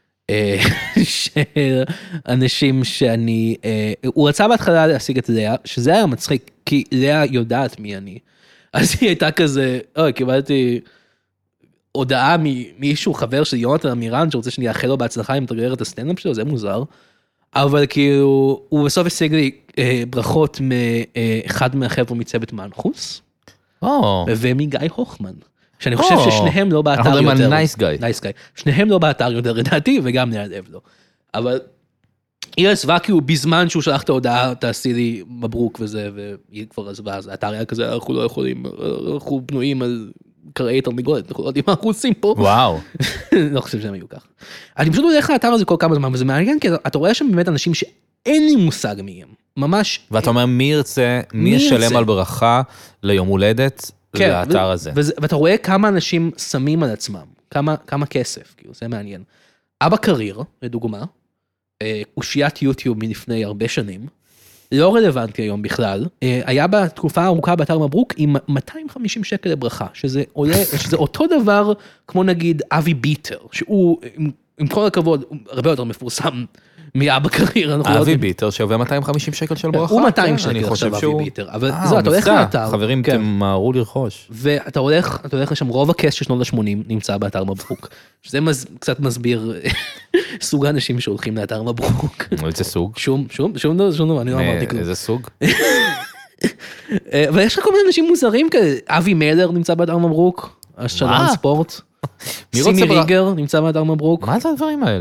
של אנשים שאני, הוא רצה בהתחלה להשיג את לאה, שזה היה מצחיק, כי לאה יודעת מי אני. אז היא הייתה כזה, אוי, קיבלתי הודעה ממישהו, חבר של יונתן אמירן, שרוצה שאני אאחל לו בהצלחה אם תגרר את הסטנדאפ שלו, זה מוזר. אבל כאילו, הוא בסוף השיג לי ברכות מאחד מהחבר'ה מצוות מנחוס. ומגיא הוכמן, שאני חושב ששניהם לא באתר יותר. אנחנו מדברים על נייס גיא. נייס גיא. שניהם לא באתר יותר, לדעתי, וגם נעלב לו. אבל היא עזבה כאילו בזמן שהוא שלח את ההודעה, תעשי לי מברוק וזה, והיא כבר עזבה, אז האתר היה כזה, אנחנו לא יכולים, אנחנו בנויים על קראי תרנגולת, אנחנו לא יודעים מה אנחנו עושים פה. וואו. לא חושב שהם היו כך. אני פשוט הולך לאתר הזה כל כמה זמן, וזה מעניין, כי אתה רואה שם באמת אנשים שאין לי מושג מי הם. ממש... ואתה אומר, מי ירצה, מי ישלם על ברכה ליום הולדת לאתר הזה. ואתה רואה כמה אנשים שמים על עצמם, כמה כסף, כאילו, זה מעניין. אבא קריר, לדוגמה, אושיית יוטיוב מלפני הרבה שנים, לא רלוונטי היום בכלל, היה בתקופה ארוכה באתר מברוק עם מאתיים וחמישים שקל לברכה, שזה עולה, שזה אותו דבר כמו נגיד אבי ביטר, שהוא עם כל הכבוד הרבה יותר מפורסם מאבא קריר. אבי ביטר שווה מאתיים וחמישים שקל של ברכה. הוא מאתיים שקל עכשיו אבי ביטר, אבל זהו, אתה הולך לאתר. חברים, תמהרו לרכוש. ואתה הולך, אתה הולך לשם, רוב הכס של שנות ה-שמונים נמצא באתר מברוק, שזה קצת מסביר סוג האנשים שהולכים לאתר מברוק. איזה סוג? שום, שום, שום דבר, שום דבר, אני לא אמרתי כלום. איזה סוג? ויש לך כל מיני אנשים מוזרים כאלה, אבי מלר נמצא באתר מברוק, השדרן ספורט. סימי ריגר נמצא באתר מברוק. מה זה הדברים האלה?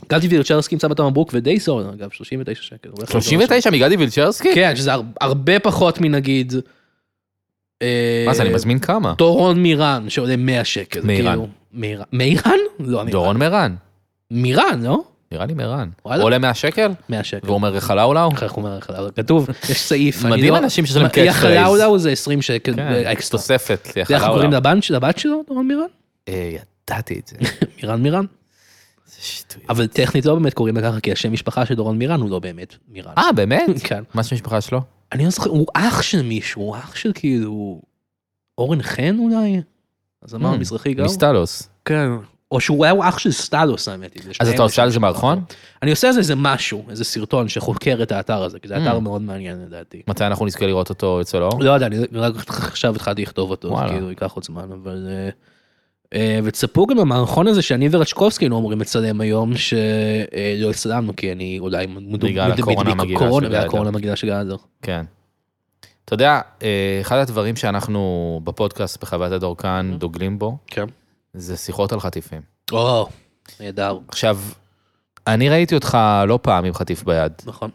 גדי וילצ'רסקי נמצא בתום הברוק ודי זול, אגב, שלושים ותשע שקל. שלושים ותשע מגדי וילצ'רסקי? כן, שזה הרבה פחות מנגיד... מה זה, אני מזמין כמה? דורון מירן, שעולה מאה שקל. מירן. מירן? לא, דורון מירן. מירן, לא? נראה לי מירן. וואלה. עולה מאה שקל? מאה שקל. והוא אומר רחלאולאו? איך הוא אומר רחלאולאו? כתוב, יש סעיף. מדהים אנשים שיש להם קאץ' פרייז. רחלאולאו זה עשרים שקל אקסטרה. תוספת איך קוראים לבת שלו, דורון מירן? ידעתי את זה. מירן מירן? זה שטויות. אבל טכנית לא באמת קוראים לככה, כי השם משפחה של דורון מירן הוא לא באמת מירן. אה, באמת? כן. מה שם המשפחה שלו? אני לא זוכר, הוא אח של מישהו, הוא אח של כאילו... אורן חן אולי? אז אמר מזרחי גאו? מסטלוס. כן. או שהוא היה אח של סטלוס, האמת. אז אתה עושה על זה מערכון? אני עושה על זה איזה משהו, איזה סרטון שחוקר את האתר הזה, כי זה אתר מאוד מעניין לדעתי. מתי אנחנו נזכה לראות אותו אצל אור? לא יודע, אני רק עכשיו התחלתי לכתוב אותו, כאילו ייקח עוד זמן, אבל... ותספרו גם במערכון הזה שאני ורצ'קובסקי היינו אמורים לצלם היום, שלא הצלמנו, כי אני אולי... בגלל הקורונה המגעילה של גאדר. הקורונה המגעילה של גאדר. כן. אתה יודע, אחד הדברים שאנחנו בפודקאסט בחוויית הדורקן דוגלים בו, זה שיחות על חטיפים. או, נהדר. עכשיו, אני ראיתי אותך לא פעם עם חטיף ביד. נכון.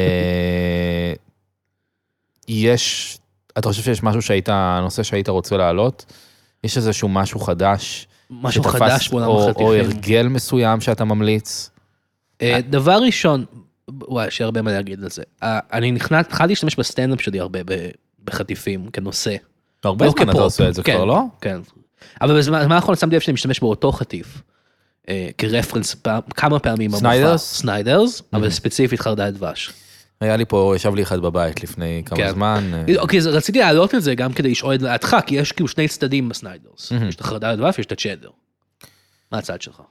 יש, אתה חושב שיש משהו שהיית, הנושא שהיית רוצה להעלות? יש איזשהו משהו חדש? משהו חדש בעולם החטיפים. או הרגל מסוים שאתה ממליץ? דבר ראשון, וואי, יש הרבה מה להגיד על זה. אני נכנס, התחלתי להשתמש בסטנדאפ שלי הרבה בחטיפים, כנושא. הרבה זמן אתה עושה את זה כבר, לא? כן. אבל בזמן האחרון שמתי לב שאני משתמש באותו חטיף, כרפרנס כמה פעמים. סניידרס? סניידרס, אבל ספציפית חרדל דבש. היה לי פה, ישב לי אחד בבית לפני כמה זמן. אוקיי, רציתי להעלות את זה גם כדי לשאול את דעתך, כי יש כאילו שני צדדים בסניידרס. יש את החרדל דבש ויש את הצ'דר. מה הצד שלך?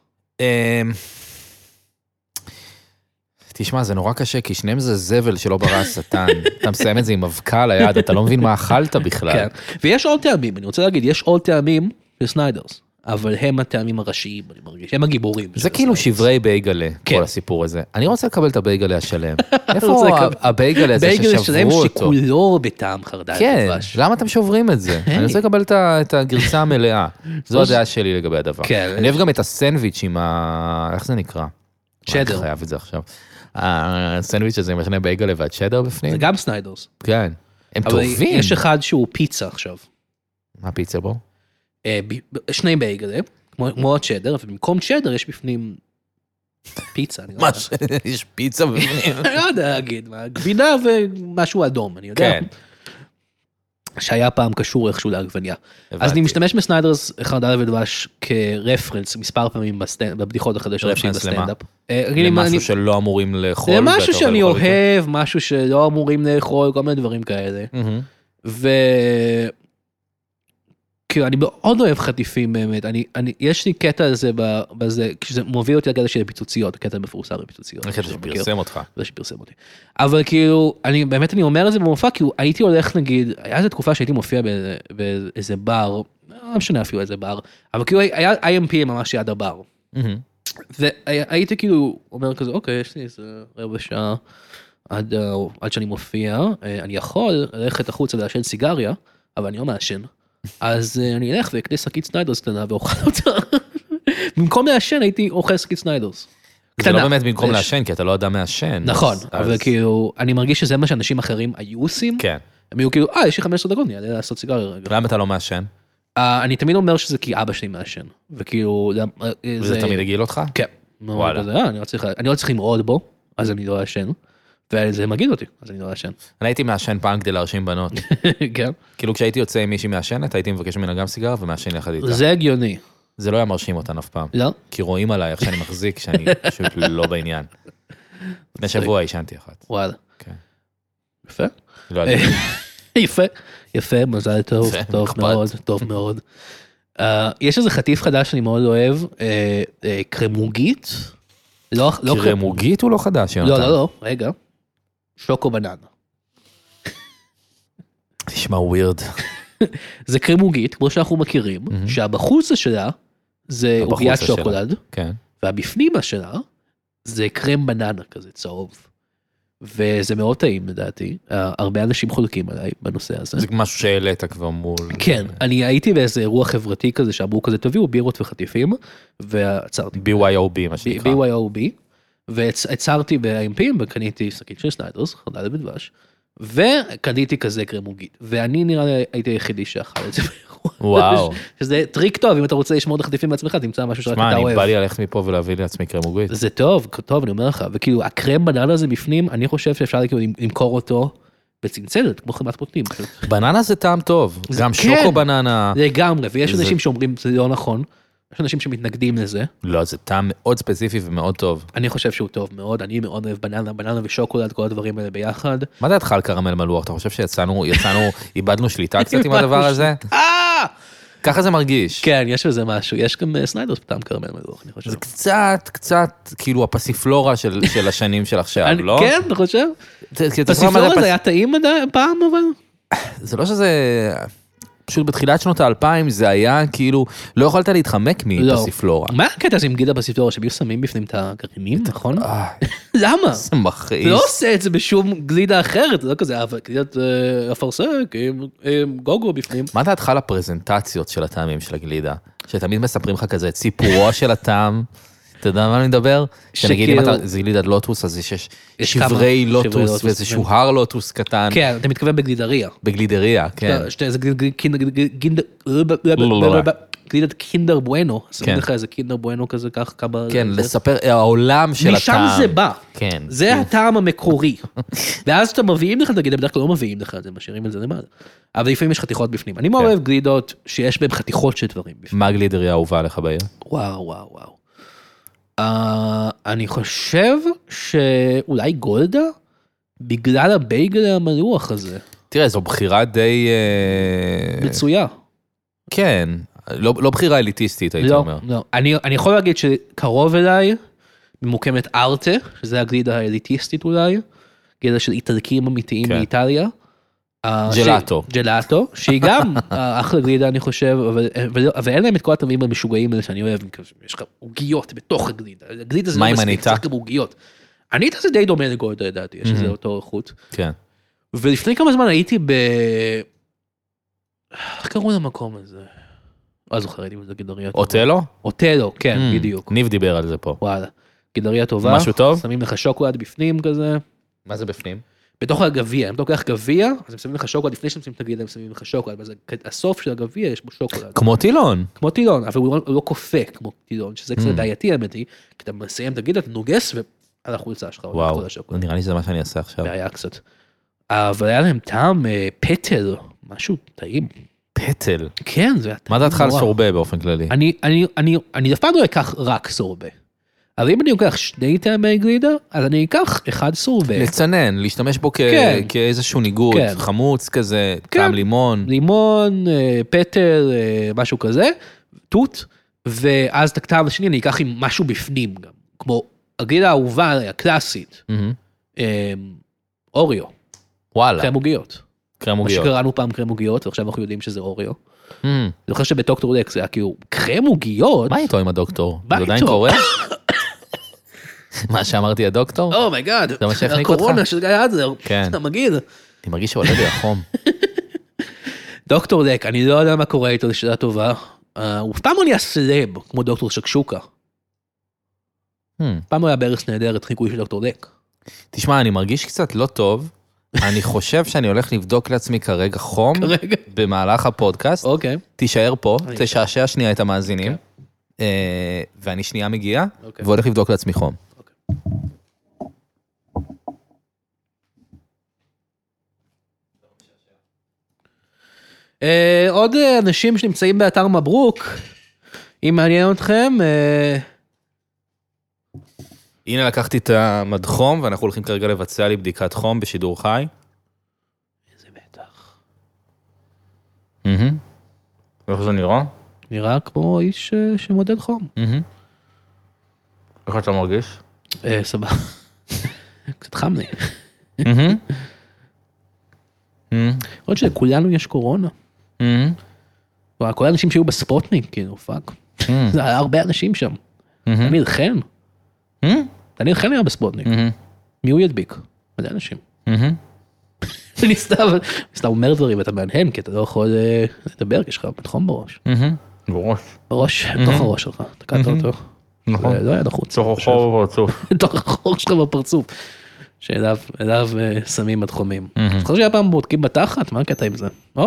תשמע, זה נורא קשה, כי שניהם זה זבל שלא ברא השטן. אתה מסיים את זה עם אבקה על היד, אתה לא מבין מה אכלת בכלל. כן, ויש עוד טעמים, אני רוצה להגיד, יש עוד טעמים בסניידרס, אבל הם הטעמים הראשיים, אני מרגיש, הם הגיבורים. זה כאילו שברי בייגלה, כל הסיפור הזה. אני רוצה לקבל את הבייגלה השלם. איפה הבייגלה הזה ששברו אותו? בייגלה שלם שכולו בטעם חרדל דבש. כן, למה אתם שוברים את זה? אני רוצה לקבל את הגרסה המלאה. זו הדעה שלי לגבי הדבר. אני אוהב גם את הסנדוויץ' עם ה... איך זה נקרא? צ'דר. אני חייב את זה עכשיו. הסנדוויץ' הזה עם השני בייגלה והצ'דר בפנים. זה גם סניידרס. כן. הם טובים. אבל יש אחד שהוא פיצה עכשיו. מה פיצה בו? שני בייגלה, כמו הצ'דר, ובמקום צ'דר יש בפנים פיצה. מה ש... יש פיצה בפנים? אני לא יודע להגיד, גבינה ומשהו אדום, אני יודע. כן. שהיה פעם קשור איכשהו לעגבניה. אז אני משתמש בסניידרס חרדל ודבש כרפרנס מספר פעמים בבדיחות החדשות שלי בסטנדאפ. למשהו שלא אמורים לאכול. זה משהו שאני אוהב, משהו שלא אמורים לאכול, כל מיני דברים כאלה. ו... כאילו, אני מאוד אוהב חטיפים באמת, אני, אני, יש לי קטע הזה, בזה, כשזה מוביל אותי לגדל של פיצוציות, קטע מפורסם בפיצוציות. אני חושב שפרסם אותך. זה שפרסם אותי. אבל כאילו, אני, באמת אני אומר את זה במופע, כי הייתי הולך נגיד, היה איזו תקופה שהייתי מופיע באיזה בר, לא משנה אפילו איזה בר, אבל כאילו היה איי אם פי ממש ליד הבר. והייתי כאילו אומר כזה, אוקיי, יש לי איזה רבע שעה, עד, עד שאני מופיע, אני יכול ללכת החוצה לעשן סיגריה, אבל אני לא מעשן. אז אני אלך ואקנה שקית סניידרס קטנה ואוכל אותה. במקום לעשן הייתי אוכל שקית סניידרס. זה לא באמת במקום לעשן, כי אתה לא אדם מעשן. נכון, אבל כאילו, אני מרגיש שזה מה שאנשים אחרים היו עושים. כן. הם היו כאילו, אה, יש לי חמש עשרה דקות, אני אעלה לעשות סיגריה רגע. למה אתה לא מעשן? אני תמיד אומר שזה כי אבא שלי מעשן. וכאילו... וזה תמיד הגיל אותך? כן. וואלה. אני לא צריך למרוד בו, אז אני לא אעשן. וזה מגיד אותי, אז אני לא אעשן. אני הייתי מעשן פעם כדי להרשים בנות. כן. כאילו כשהייתי יוצא עם מישהי מעשנת, הייתי מבקש ממנה גם סיגר ומעשן יחד איתה. זה הגיוני. זה לא היה מרשים אותן אף פעם. לא? כי רואים עליי איך שאני מחזיק, שאני פשוט לא בעניין. לפני שבוע עישנתי אחת. וואלה. כן. יפה. לא יודע. יפה, יפה, מזל טוב, טוב מאוד, טוב מאוד. יש איזה חטיף חדש שאני מאוד אוהב, קרמוגית. קרמוגית הוא לא חדש, לא, לא, לא, רגע. שוקו בננה. תשמע ווירד. זה קרמוגית, כמו שאנחנו מכירים, שהבחוצה שלה זה עוגיית שוקולד, והבפנימה שלה זה קרם בננה כזה צהוב. וזה מאוד טעים לדעתי, הרבה אנשים חולקים עליי בנושא הזה. זה משהו שהעלית כבר מול... כן, אני הייתי באיזה אירוע חברתי כזה, שאמרו כזה, תביאו בירות וחטיפים, ועצרתי. בי וואי או בי, מה שנקרא. בי וואי או בי. והצהרתי באימפים, וקניתי שקית של סניידרס, חרדל בדבש, וקניתי כזה קרם עוגית, ואני נראה לי הייתי היחידי שאכל את זה באירוע. וואו. שזה טריק טוב, אם אתה רוצה לשמור את החטיפים בעצמך, תמצא משהו שרק אתה אוהב. שמע, אני בא לי ללכת מפה ולהביא לעצמי קרם עוגית. זה טוב, טוב, אני אומר לך, וכאילו הקרם בננה הזה בפנים, אני חושב שאפשר כאילו למכור אותו בצנצנת, כמו חמת פרוטין. בננה זה טעם טוב, גם שוקו בננה. לגמרי, ויש אנשים שאומרים, זה לא נכון, יש אנשים שמתנגדים לזה. לא, זה טעם מאוד ספציפי ומאוד טוב. אני חושב שהוא טוב מאוד, אני מאוד אוהב בננה, בננה ושוקולד, כל הדברים האלה ביחד. מה דעתך על קרמל מלוח? אתה חושב שיצאנו, יצאנו, איבדנו שליטה קצת עם הדבר הזה? אה! ככה זה מרגיש. כן, יש בזה משהו, יש גם סניידרס בטעם קרמל מלוח, אני חושב. זה קצת, קצת, כאילו הפסיפלורה של של השנים של עכשיו, לא? כן, אתה חושב? פסיפלורה זה היה טעים פעם, אבל? זה לא שזה... פשוט בתחילת שנות האלפיים זה היה כאילו, לא יכולת להתחמק מפסיפלורה. מה הקטע הזה עם גידה פסיפלורה, שהם היו שמים בפנים את הגרעינים, נכון? למה? זה מכעיס. לא עושה את זה בשום גלידה אחרת, זה לא כזה, גלידת אפרסק עם גוגו בפנים. מה דעתך על הפרזנטציות של הטעמים של הגלידה? שתמיד מספרים לך כזה, סיפורו של הטעם, אתה יודע מה אני מדבר? שנגיד אם אתה, זה גלידת לוטוס, אז יש שברי לוטוס ואיזשהו הר לוטוס קטן. כן, אתה מתכוון בגלידריה. בגלידריה, כן. זה גלידת קינדר בואנו, שמים לך איזה קינדר בואנו כזה כך כמה... כן, לספר העולם של הטעם. משם זה בא. כן. זה הטעם המקורי. ואז אתה מביאים לך את הגלידה, בדרך כלל לא מביאים לך את זה, משאירים את זה למעלה. אבל לפעמים יש חתיכות בפנים. אני מאוד אוהב גלידות שיש בהן חתיכות של דברים בפנים. מה הגלידריה אהובה לך בעיר? וואו, וואו, וואו. אני חושב שאולי גולדה, בגלל הבייגל המלוח הזה. תראה, זו בחירה די... מצויה. כן, לא בחירה אליטיסטית, הייתי אומר. לא, לא. אני יכול להגיד שקרוב אליי, ממוקמת ארטה, שזה הגלידה האליטיסטית אולי, גלידה של איטלקים אמיתיים מאיטליה. ג'לאטו. ג'לאטו, שהיא גם אחלה גלידה אני חושב, אבל אין להם את כל הטעמים המשוגעים האלה שאני אוהב, יש לך עוגיות בתוך הגלידה, הגלידה זה לא מספיק, צריך גם עוגיות. הניטה זה די דומה לגולדה לדעתי, יש לזה אותו איכות. כן. ולפני כמה זמן הייתי ב... איך קראו למקום הזה? לא זוכר, הייתי בזה גדריה טובה. אוטלו? אוטלו, כן, בדיוק. ניב דיבר על זה פה. וואלה. גדריה טובה. משהו טוב? שמים לך שוקולד בפנים כזה. מה זה בפנים? בתוך הגביע, אם אתה לוקח גביע, אז הם שמים לך שוקולד, לפני שהם שמים את הגלידה, הם שמים לך שוקולד, ואז הסוף של הגביע יש בו שוקולד. כמו טילון. כמו טילון, אבל הוא לא קופא כמו טילון, שזה קצת בעייתי האמת היא, כי אתה מסיים את הגלידה, אתה נוגס, ועל החולצה שלך. וואו, נראה לי שזה מה שאני אעשה עכשיו. בעיה קצת. אבל היה להם טעם פטל, משהו טעים. פטל? כן, זה היה טעים. מה דעתך על סורבה באופן כללי? אני אף פעם לא אקח רק סורבה. אבל אם אני לוקח שני טעמי גלידה, אז אני אקח אחד סורבה. לצנן, להשתמש בו כאיזשהו ניגוד, חמוץ כזה, טעם לימון. לימון, פטל, משהו כזה, תות, ואז את הטעם השני אני אקח עם משהו בפנים גם, כמו הגלידה האהובה, הקלאסית, אוריו. וואלה. קרם עוגיות. קרם עוגיות. מה שקראנו פעם קרם עוגיות, ועכשיו אנחנו יודעים שזה אוריו. אני חושב שבדוקטור לקס היה כאילו, קרם עוגיות? מה איתו עם הדוקטור? זה עדיין קורה? מה שאמרתי הדוקטור? אומייגאד, זה מה שהחניק אותך? הקורונה של גיא אדלר, כן. אתה מגיד. אני מרגיש שעולה לי החום. דוקטור לק, אני לא יודע מה קורה איתו, זו שאלה טובה. הוא פעם הוא נהיה סלב, כמו דוקטור שקשוקה. פעם הוא היה בארץ נהדרת, חיקוי של דוקטור לק. תשמע, אני מרגיש קצת לא טוב. אני חושב שאני הולך לבדוק לעצמי כרגע חום, במהלך הפודקאסט. אוקיי. תישאר פה, תשעשע שנייה את המאזינים. ואני שנייה מגיע, והולך לבדוק לעצמי חום. עוד אנשים שנמצאים באתר מברוק, אם מעניין אתכם. הנה לקחתי את המדחום, ואנחנו הולכים כרגע לבצע לי בדיקת חום בשידור חי. איזה בטח. איך זה נראה? נראה כמו איש שמודד חום. איך אתה מרגיש? סבבה. קצת חם לי. עוד שלכולנו יש קורונה. כל האנשים שהיו בספוטניק, כאילו, פאק. זה היה הרבה אנשים שם. תמיד חן. תמיד חן היה בספוטניק. מי הוא ידביק? מלא אנשים. אני סתם אומר דברים ואתה מעניין, כי אתה לא יכול לדבר, כי יש לך מתחום בראש. בראש. בראש, בתוך הראש שלך. תקעת אותו. נכון. זה לא היה נחוץ. תוך החור בפרצוף. תוך החור שלך בפרצוף. שאליו אליו, אה, שמים הדחומים. אני חושב שהיה פעם בודקים בתחת, מה הקטע עם זה? או?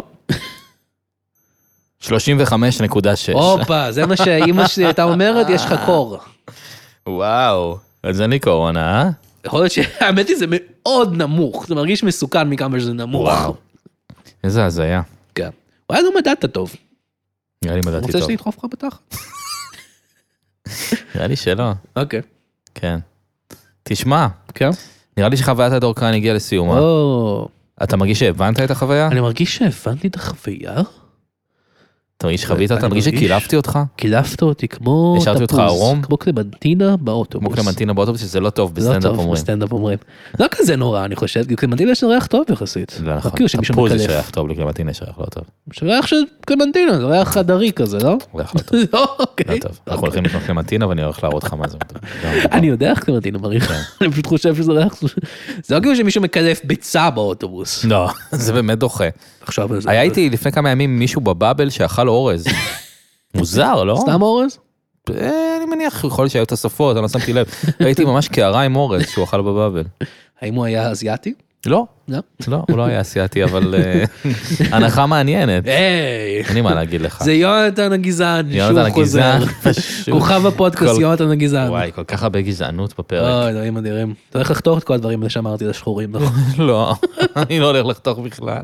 שלושים וחמש נקודה שש. הופה, זה מה שאימא שלי הייתה אומרת, יש לך קור. וואו, אז אני קורונה, אה? יכול להיות שהאמת היא זה מאוד נמוך, זה מרגיש מסוכן מכמה שזה נמוך. וואו. איזה הזיה. כן. הוא היה לא מדדת טוב. נראה לי מדעתי רוצה טוב. שנדחוף לך בתחת? נראה לי שלא. אוקיי. כן. תשמע, כן. נראה לי שחוויית הדורקן הגיעה לסיומה. או, אתה מרגיש שהבנת את החוויה? אני מרגיש שהבנתי את החוויה. אתה מרגיש שחווית אותה? אני אתה מרגיש מרגיש- שקילפתי אותך? קילפת אותי כמו השארתי אותך ערום? כמו קלמנטינה באוטובוס. כמו קלמנטינה באוטובוס, שזה לא טוב לא בסטנדאפ טוב, אומרים. בסטנדאפ אומרים. לא כזה נורא, אני חושב, כי קלמנטינה יש ריח טוב יחסית. לא נכון. כאילו שמישהו תפוז יש מקלף. ריח טוב, לקלמנטינה יש ריח לא טוב. יש ריח של קלמנטינה, זה ריח חדרי כזה, לא? ריח לא טוב. לא, לא אוקיי. טוב. אנחנו הולכים לקנות קלמנטינה ואני הולך להראות לך מה זה. אני יודע איך קלמנטינה מריח, כן. אני פשוט חושב שזה ריח... זה לא כאילו שמישהו מקלף ביצה באוטובוס. לא, זה באמת דוחה. עכשיו על זה. היה איתי לפני כמה ימים מישהו בבאבל שאכל אורז. מוזר, לא? סתם אורז? אה, אני מניח, יכול להיות שהיו תוספות, אני לא שמתי לב. ראיתי ממש קערה עם אורז שהוא אכל בבאבל. האם הוא היה אזייתי? לא, לא. לא, הוא לא היה אסיאתי, אבל אה, הנחה מעניינת. היי, אין לי מה להגיד לך. זה יונתן הגזען, יונתן שוב חוזר. הגזען, פשוט. כוכב הפודקאסט כל- יונתן הגזען. וואי, כל כך הרבה גזענות בפרק. אוי, אלוהים אדירים. אתה הולך לחתוך את כל הדברים האלה שאמרתי לשחורים, נכון? לא, אני לא הולך לחתוך בכלל.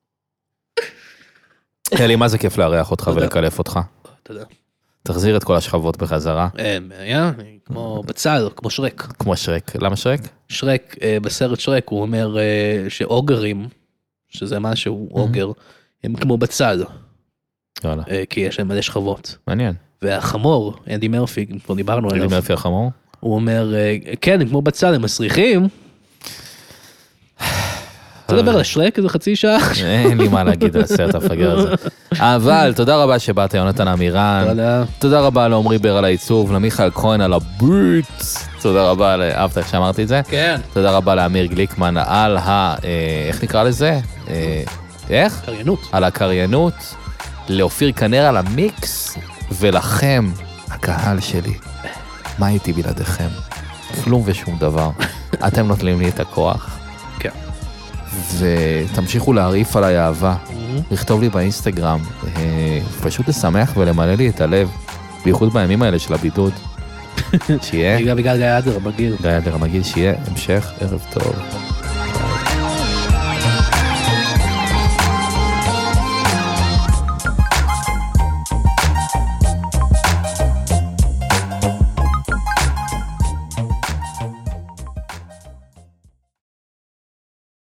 אלי, מה זה כיף לארח אותך תודה. ולקלף אותך. תודה. תחזיר את כל השכבות בחזרה, אין בעיה, אני כמו בצל, כמו שרק. כמו שרק. למה שרק? שרק, אה, בסרט שרק, הוא אומר אה, שאוגרים, שזה משהו, אוגר, הם כמו בצל, יאללה, אה, כי יש להם מלא שכבות. מעניין. והחמור, אנדי מרפי, כבר דיברנו אלי עליו, מרפי החמור? הוא אומר, אה, כן, הם כמו בצל, הם מסריחים. אתה לדבר על שרק איזה חצי שעה? אין לי מה להגיד על הסרט המפגר הזה. אבל תודה רבה שבאת, יונתן עמירן. תודה. תודה רבה לעומרי בר על העיצוב, למיכאל כהן על הביט. תודה רבה, אהבת איך שאמרתי את זה. כן. תודה רבה לאמיר גליקמן על ה... אה, איך נקרא לזה? אה, איך? קריינות. על הקריינות. לאופיר כנר על המיקס. ולכם, הקהל שלי. מה הייתי בלעדיכם? כלום ושום דבר. אתם נוטלים לי את הכוח. כן. ותמשיכו להרעיף עליי אהבה. לכתוב לי באינסטגרם. אה, פשוט לשמח ולמלא לי את הלב. בייחוד בימים האלה של הבידוד. שיהיה, בגלל גיא אדר, בגיר. גיא אדר המגיל, שיהיה המשך ערב טוב.